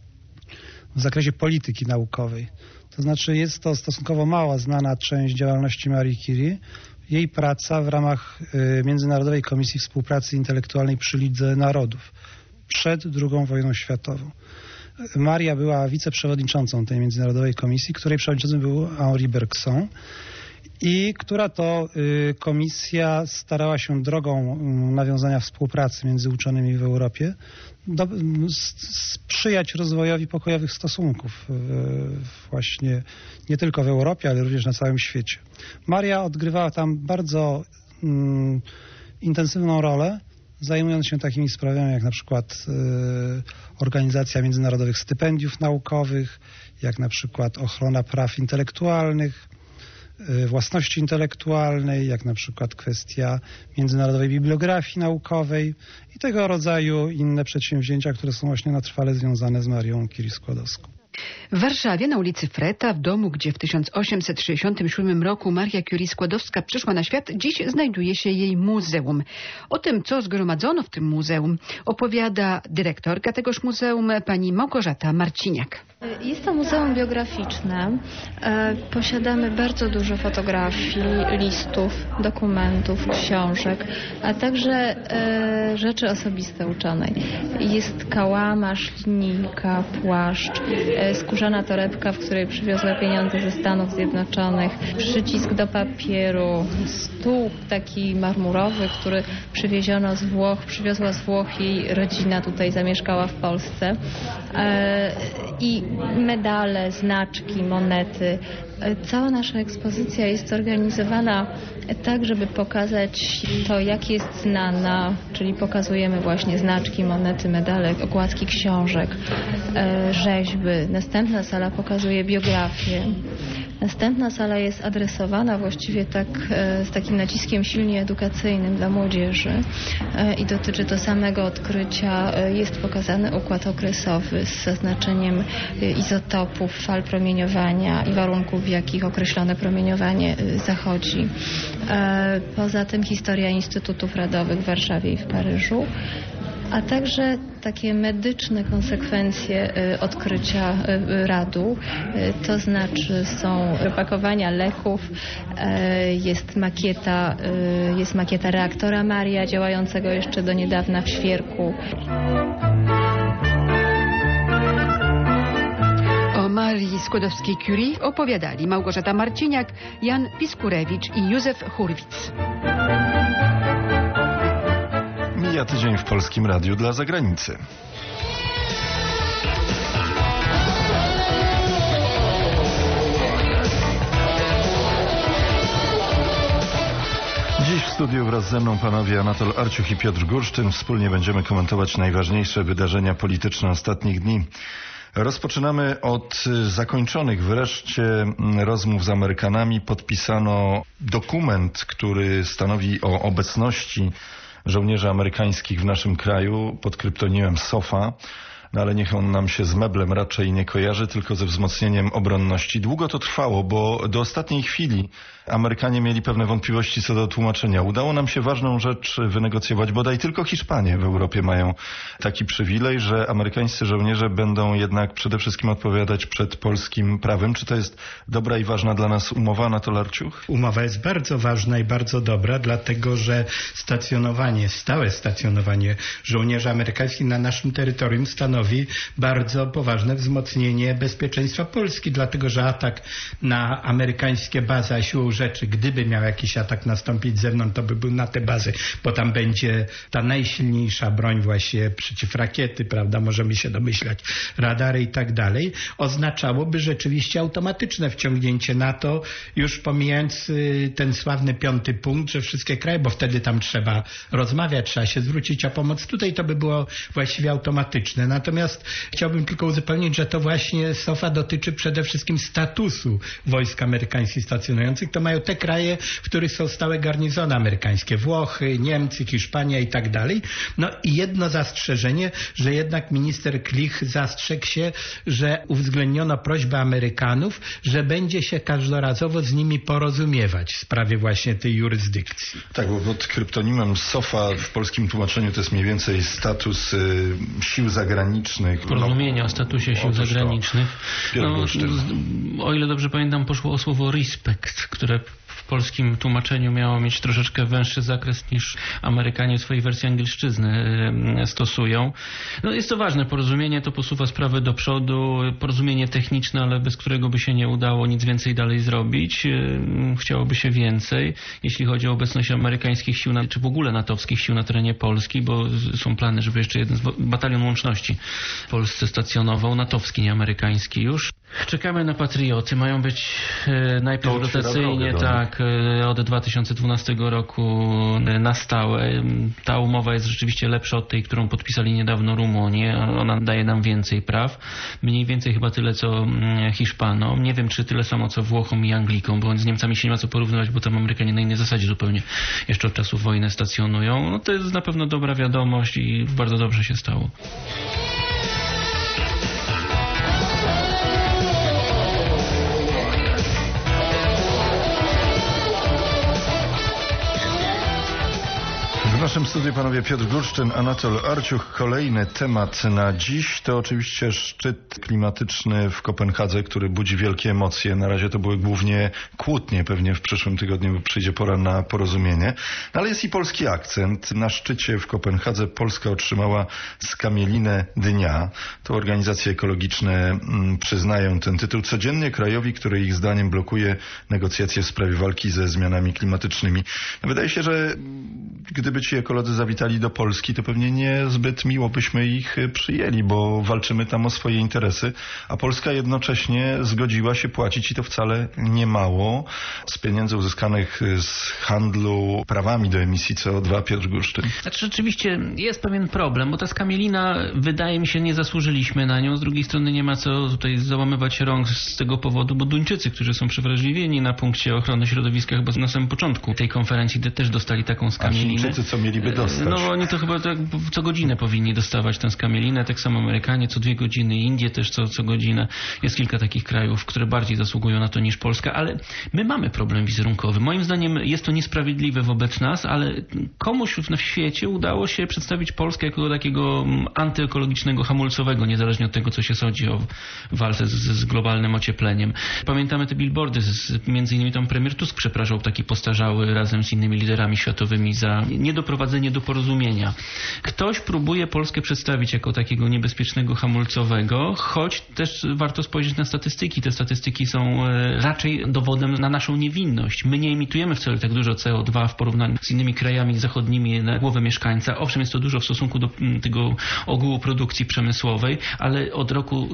w zakresie polityki naukowej. To znaczy jest to stosunkowo mała znana część działalności Marii Curie. Jej praca w ramach Międzynarodowej Komisji Współpracy Intelektualnej przy Lidze Narodów przed II wojną światową. Maria była wiceprzewodniczącą tej międzynarodowej komisji, której przewodniczącym był Henri Bergson i która to komisja starała się drogą nawiązania współpracy między uczonymi w Europie sprzyjać rozwojowi pokojowych stosunków właśnie nie tylko w Europie, ale również na całym świecie. Maria odgrywała tam bardzo intensywną rolę, zajmując się takimi sprawami jak na przykład organizacja międzynarodowych stypendiów naukowych, jak na przykład ochrona praw intelektualnych, własności intelektualnej, jak na przykład kwestia międzynarodowej bibliografii naukowej i tego rodzaju inne przedsięwzięcia, które są właśnie na trwale związane z Marią Curie-Skłodowską. W Warszawie, na ulicy Freta, w domu, gdzie w 1867 roku Maria Curie-Skłodowska przyszła na świat, dziś znajduje się jej muzeum. O tym, co zgromadzono w tym muzeum, opowiada dyrektorka tegoż muzeum, pani Małgorzata Marciniak. Jest to muzeum biograficzne. Posiadamy bardzo dużo fotografii, listów, dokumentów, książek, a także rzeczy osobiste uczonej. Jest kałamarz, linijka, płaszcz, skórzana torebka, w której przywiozła pieniądze ze Stanów Zjednoczonych, przycisk do papieru, stół taki marmurowy, który przywieziono z Włoch, przywiozła z Włoch jej rodzina, tutaj zamieszkała w Polsce. I medale, znaczki, monety. Cała nasza ekspozycja jest zorganizowana tak, żeby pokazać to, jak jest znana, czyli pokazujemy właśnie znaczki, monety, medale, okładki książek, rzeźby. Następna sala pokazuje biografię. Następna sala jest adresowana właściwie tak z takim naciskiem silnie edukacyjnym dla młodzieży i dotyczy to samego odkrycia. Jest pokazany układ okresowy z zaznaczeniem izotopów, fal promieniowania i warunków, w jakich określone promieniowanie zachodzi. Poza tym historia instytutów radowych w Warszawie i w Paryżu, a także takie medyczne konsekwencje odkrycia radu, to znaczy są opakowania leków, jest makieta reaktora Maria działającego jeszcze do niedawna w Świerku. O Marii Skłodowskiej-Curie opowiadali Małgorzata Marciniak, Jan Piskurewicz i Józef Hurwitz. Mija tydzień w Polskim Radiu dla Zagranicy. Dziś w studiu wraz ze mną panowie Anatol Arciuch i Piotr Gursztyn. Wspólnie będziemy komentować najważniejsze wydarzenia polityczne ostatnich dni. Rozpoczynamy od zakończonych wreszcie rozmów z Amerykanami. Podpisano dokument, który stanowi o obecności żołnierzy amerykańskich w naszym kraju pod kryptonimem SOFA. no ale niech on nam się z meblem raczej nie kojarzy, tylko ze wzmocnieniem obronności. Długo to trwało, bo do ostatniej chwili Amerykanie mieli pewne wątpliwości co do tłumaczenia. Udało nam się ważną rzecz wynegocjować, bodaj tylko Hiszpanie w Europie mają taki przywilej, że amerykańscy żołnierze będą jednak przede wszystkim odpowiadać przed polskim prawem. Czy to jest dobra i ważna dla nas umowa, Anatol Arciuch? Umowa jest bardzo ważna i bardzo dobra, dlatego że stałe stacjonowanie żołnierzy amerykańskich na naszym terytorium stanowi bardzo poważne wzmocnienie bezpieczeństwa Polski, dlatego że atak na amerykańskie bazy, a siłą rzeczy, gdyby miał jakiś atak nastąpić z zewnątrz, to by był na te bazy, bo tam będzie ta najsilniejsza broń właśnie przeciwrakiety, prawda, możemy się domyślać, radary i tak dalej, oznaczałoby rzeczywiście automatyczne wciągnięcie NATO, już pomijając ten sławny 5. punkt, że wszystkie kraje, bo wtedy tam trzeba rozmawiać, trzeba się zwrócić o pomoc. Tutaj to by było właściwie automatyczne. Natomiast chciałbym tylko uzupełnić, że to właśnie SOFA dotyczy przede wszystkim statusu wojsk amerykańskich stacjonujących. To mają te kraje, w których są stałe garnizony amerykańskie. Włochy, Niemcy, Hiszpania i tak dalej. No i jedno zastrzeżenie, że jednak minister Klich zastrzegł się, że uwzględniono prośbę Amerykanów, że będzie się każdorazowo z nimi porozumiewać w sprawie właśnie tej jurysdykcji. Tak, bo pod kryptonimem SOFA w polskim tłumaczeniu to jest mniej więcej status sił zagranicznych. Porozumienia o statusie sił zagranicznych. O ile dobrze pamiętam, poszło o słowo respect, które w polskim tłumaczeniu miało mieć troszeczkę węższy zakres niż Amerykanie w swojej wersji angielszczyzny stosują. No jest to ważne porozumienie, to posuwa sprawę do przodu, porozumienie techniczne, ale bez którego by się nie udało nic więcej dalej zrobić. Chciałoby się więcej, jeśli chodzi o obecność amerykańskich sił, czy w ogóle natowskich sił na terenie Polski, bo są plany, żeby jeszcze jeden batalion łączności w Polsce stacjonował, natowski, nie amerykański już. Czekamy na patrioty, mają być najpierw rotacyjnie, tak, od 2012 roku na stałe. Ta umowa jest rzeczywiście lepsza od tej, którą podpisali niedawno Rumuni. Ona daje nam więcej praw, mniej więcej chyba tyle co Hiszpanom. Nie wiem, czy tyle samo co Włochom i Anglikom, bo z Niemcami się nie ma co porównywać, bo tam Amerykanie na innej zasadzie zupełnie jeszcze od czasów wojny stacjonują. No to jest na pewno dobra wiadomość i bardzo dobrze się stało. W naszym studiu panowie Piotr Gurszczyn, Anatol Arciuch. Kolejny temat na dziś to oczywiście szczyt klimatyczny w Kopenhadze, który budzi wielkie emocje. Na razie to były głównie kłótnie, pewnie w przyszłym tygodniu przyjdzie pora na porozumienie. No, ale jest i polski akcent. Na szczycie w Kopenhadze Polska otrzymała skamielinę dnia. To organizacje ekologiczne przyznają ten tytuł codziennie krajowi, który ich zdaniem blokuje negocjacje w sprawie walki ze zmianami klimatycznymi. No, wydaje się, że gdyby ci ekolodzy zawitali do Polski, to pewnie niezbyt miło byśmy ich przyjęli, bo walczymy tam o swoje interesy, a Polska jednocześnie zgodziła się płacić i to wcale nie mało z pieniędzy uzyskanych z handlu prawami do emisji CO2. Piotr Gurszczyn. Znaczy rzeczywiście jest pewien problem, bo ta skamielina, wydaje mi się, nie zasłużyliśmy na nią. Z drugiej strony nie ma co tutaj załamywać rąk z tego powodu, bo Duńczycy, którzy są przewrażliwieni na punkcie ochrony środowiska, chyba na samym początku tej konferencji też dostali taką skamielinę. A Chińczycy co mieliby dostać? No oni to chyba tak co godzinę powinni dostawać tę skamielinę, tak samo Amerykanie co 2 godziny, Indie też co godzinę. Jest kilka takich krajów, które bardziej zasługują na to niż Polska, ale my mamy problem wizerunkowy. Moim zdaniem jest to niesprawiedliwe wobec nas, ale komuś w świecie udało się przedstawić Polskę jako takiego antyekologicznego hamulcowego, niezależnie od tego, co się sądzi o walce z globalnym ociepleniem. Pamiętamy te billboardy, między innymi tam premier Tusk przepraszał taki postarzały razem z innymi liderami światowymi za niedoprowadzenie do porozumienia. Ktoś próbuje Polskę przedstawić jako takiego niebezpiecznego hamulcowego, choć też warto spojrzeć na statystyki. Te statystyki są raczej dowodem na naszą niewinność. My nie emitujemy wcale tak dużo CO2 w porównaniu z innymi krajami zachodnimi na głowę mieszkańca. Owszem, jest to dużo w stosunku do tego ogółu produkcji przemysłowej, ale od roku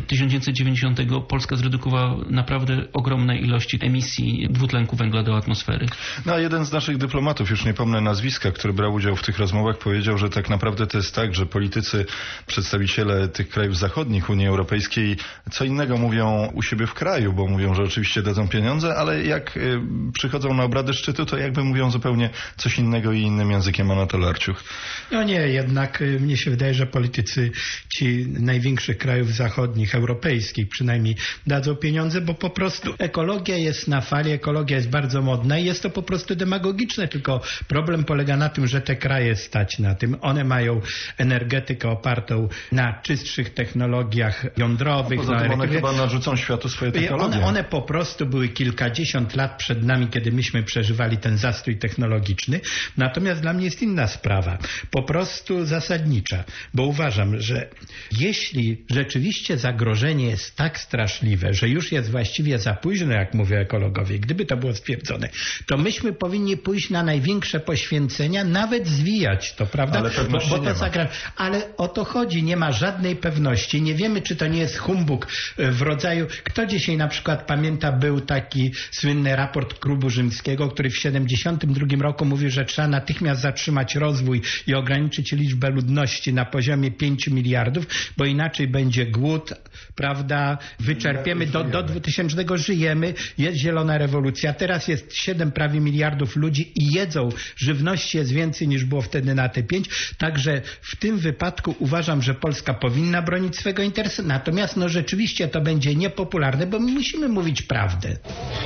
1990 Polska zredukowała naprawdę ogromne ilości emisji dwutlenku węgla do atmosfery. No a jeden z naszych dyplomatów, już nie pomnę nazwiska, nazwiska, który brał udział w tych rozmowach, powiedział, że tak naprawdę to jest tak, że politycy, przedstawiciele tych krajów zachodnich Unii Europejskiej co innego mówią u siebie w kraju, bo mówią, że oczywiście dadzą pieniądze, ale jak przychodzą na obrady szczytu, to jakby mówią zupełnie coś innego i innym językiem. Anatol Arciuch. No nie, jednak mnie się wydaje, że politycy ci największych krajów zachodnich, europejskich przynajmniej, dadzą pieniądze, bo po prostu ekologia jest na fali, ekologia jest bardzo modna i jest to po prostu demagogiczne, tylko problem polega na tym, że te kraje stać na tym. One mają energetykę opartą na czystszych technologiach jądrowych. Poza tym one chyba narzucą światu swoje technologie. One po prostu były kilkadziesiąt lat przed nami, kiedy myśmy przeżywali ten zastój technologiczny. Natomiast dla mnie jest inna sprawa, po prostu zasadnicza, bo uważam, że jeśli rzeczywiście zagrożenie jest tak straszliwe, że już jest właściwie za późno, jak mówią ekologowie, gdyby to było stwierdzone, to myśmy powinni pójść na największe poświęcenia, nawet zwijać to, prawda? Ale pewności bo to nie ma. Ale o to chodzi, nie ma żadnej pewności. Nie wiemy, czy to nie jest humbug w rodzaju... Kto dzisiaj na przykład pamięta, był taki słynny raport Klubu Rzymskiego, który w 1972 roku mówił, że trzeba natychmiast zatrzymać rozwój i ograniczyć liczbę ludności na poziomie 5 miliardów, bo inaczej będzie głód, prawda? Wyczerpiemy do 2000 żyjemy, jest zielona rewolucja. Teraz jest 7 prawie miliardów ludzi i jedzą. Żywności jest więcej niż było wtedy na te 5. Także w tym wypadku uważam, że Polska powinna bronić swego interesu. Natomiast no rzeczywiście to będzie niepopularne, bo my musimy mówić prawdę.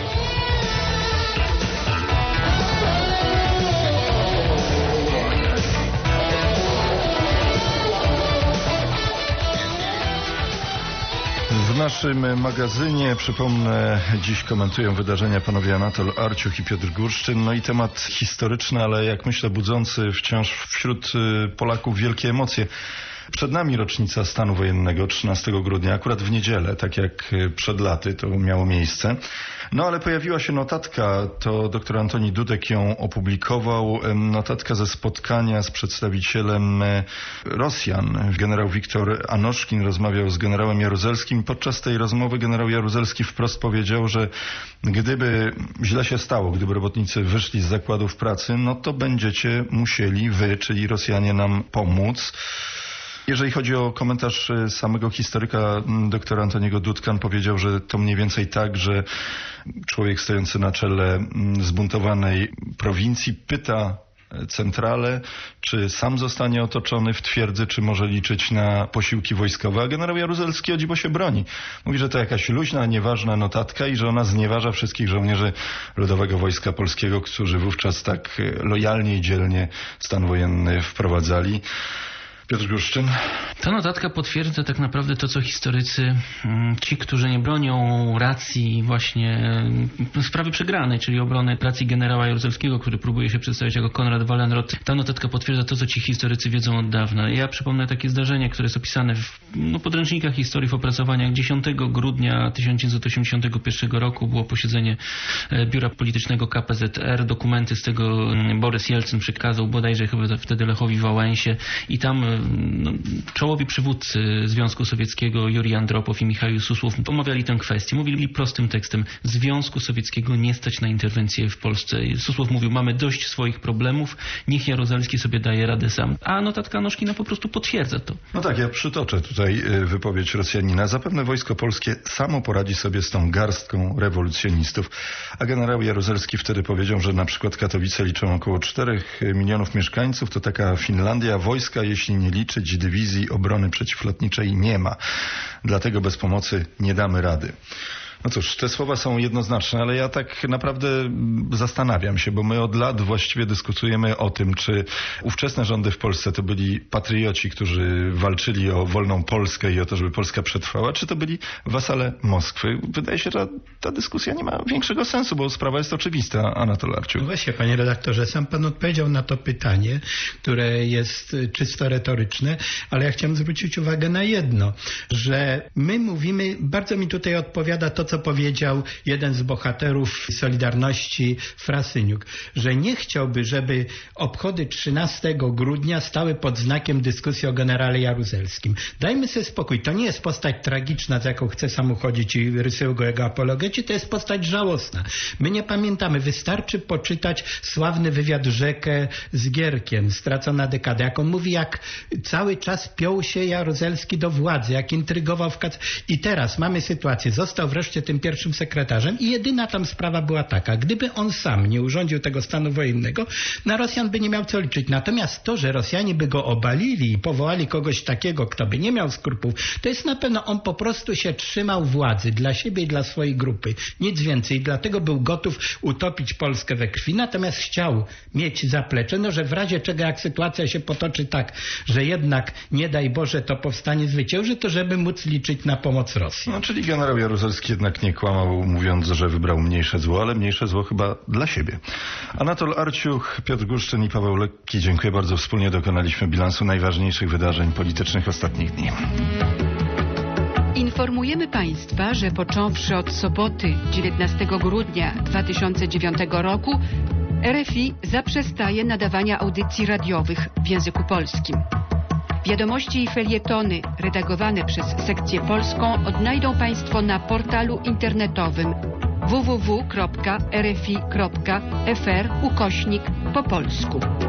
W naszym magazynie, przypomnę, dziś komentują wydarzenia panowie Anatol Arciuch i Piotr Gurszczyn. No i temat historyczny, ale jak myślę budzący wciąż wśród Polaków wielkie emocje. Przed nami rocznica stanu wojennego 13 grudnia, akurat w niedzielę, tak jak przed laty to miało miejsce. No ale pojawiła się notatka, to dr Antoni Dudek ją opublikował, notatka ze spotkania z przedstawicielem Rosjan. Generał Wiktor Anoszkin rozmawiał z generałem Jaruzelskim. Podczas tej rozmowy generał Jaruzelski wprost powiedział, że gdyby źle się stało, gdyby robotnicy wyszli z zakładów pracy, no to będziecie musieli wy, czyli Rosjanie, nam pomóc. Jeżeli chodzi o komentarz samego historyka doktora Antoniego Dudka, powiedział, że to mniej więcej tak, że człowiek stojący na czele zbuntowanej prowincji pyta centralę, czy sam zostanie otoczony w twierdzy, czy może liczyć na posiłki wojskowe, a generał Jaruzelski o dziwo się broni. Mówi, że to jakaś luźna, nieważna notatka i że ona znieważa wszystkich żołnierzy Ludowego Wojska Polskiego, którzy wówczas tak lojalnie i dzielnie stan wojenny wprowadzali. Piotr Gurszczyn. Ta notatka potwierdza tak naprawdę to, co historycy, ci, którzy nie bronią racji właśnie sprawy przegranej, czyli obrony racji generała Jaruzelskiego, który próbuje się przedstawić jako Konrad Wallenrod. Ta notatka potwierdza to, co ci historycy wiedzą od dawna. Ja przypomnę takie zdarzenie, które jest opisane w podręcznikach historii, w opracowaniach. 10 grudnia 1981 roku było posiedzenie Biura Politycznego KPZR. Dokumenty z tego Borys Jelcyn przekazał bodajże chyba wtedy Lechowi Wałęsie i tam czołowi przywódcy Związku Sowieckiego Jurij Andropow i Michał Susłow omawiali tę kwestię. Mówili prostym tekstem: Związku Sowieckiego nie stać na interwencję w Polsce. Susłow mówił: mamy dość swoich problemów, niech Jaruzelski sobie daje radę sam. A notatka Anoszkina po prostu potwierdza to. No tak, ja przytoczę tutaj wypowiedź Rosjanina. Zapewne wojsko polskie samo poradzi sobie z tą garstką rewolucjonistów. A generał Jaruzelski wtedy powiedział, że na przykład Katowice liczą około 4 milionów mieszkańców. To taka Finlandia. Wojska, jeśli nie liczyć dywizji obrony przeciwlotniczej, nie ma. Dlatego bez pomocy nie damy rady. No cóż, te słowa są jednoznaczne, ale ja tak naprawdę zastanawiam się, bo my od lat właściwie dyskutujemy o tym, czy ówczesne rządy w Polsce to byli patrioci, którzy walczyli o wolną Polskę i o to, żeby Polska przetrwała, czy to byli wasale Moskwy. Wydaje się, że ta dyskusja nie ma większego sensu, bo sprawa jest oczywista. Anatol Arciuch. No właśnie, panie redaktorze, sam pan odpowiedział na to pytanie, które jest czysto retoryczne, ale ja chciałem zwrócić uwagę na jedno, że my mówimy, bardzo mi tutaj odpowiada to, co powiedział jeden z bohaterów Solidarności, Frasyniuk, że nie chciałby, żeby obchody 13 grudnia stały pod znakiem dyskusji o generale Jaruzelskim. Dajmy sobie spokój. To nie jest postać tragiczna, za jaką chce sam uchodzić i rysują go jego apologeci, to jest postać żałosna. My nie pamiętamy. Wystarczy poczytać sławny wywiad Rzekę z Gierkiem, Stracona dekada. Jak on mówi, jak cały czas piął się Jaruzelski do władzy, jak intrygował i teraz mamy sytuację, został wreszcie tym pierwszym sekretarzem i jedyna tam sprawa była taka, gdyby on sam nie urządził tego stanu wojennego, na Rosjan by nie miał co liczyć. Natomiast to, że Rosjanie by go obalili i powołali kogoś takiego, kto by nie miał skrupułów, to jest na pewno on po prostu się trzymał władzy dla siebie i dla swojej grupy. Nic więcej. Dlatego był gotów utopić Polskę we krwi, natomiast chciał mieć zaplecze, no że w razie czego, jak sytuacja się potoczy tak, że jednak nie daj Boże to powstanie zwycięży, to żeby móc liczyć na pomoc Rosji. No, czyli generał Jaruzelski jednak nie kłamał, mówiąc, że wybrał mniejsze zło, ale mniejsze zło chyba dla siebie. Anatol Arciuch, Piotr Gurszczyn i Paweł Lekki, dziękuję bardzo. Wspólnie dokonaliśmy bilansu najważniejszych wydarzeń politycznych ostatnich dni. Informujemy Państwa, że począwszy od soboty 19 grudnia 2009 roku RFI zaprzestaje nadawania audycji radiowych w języku polskim. Wiadomości i felietony redagowane przez sekcję polską odnajdą Państwo na portalu internetowym www.rfi.fr/po polsku.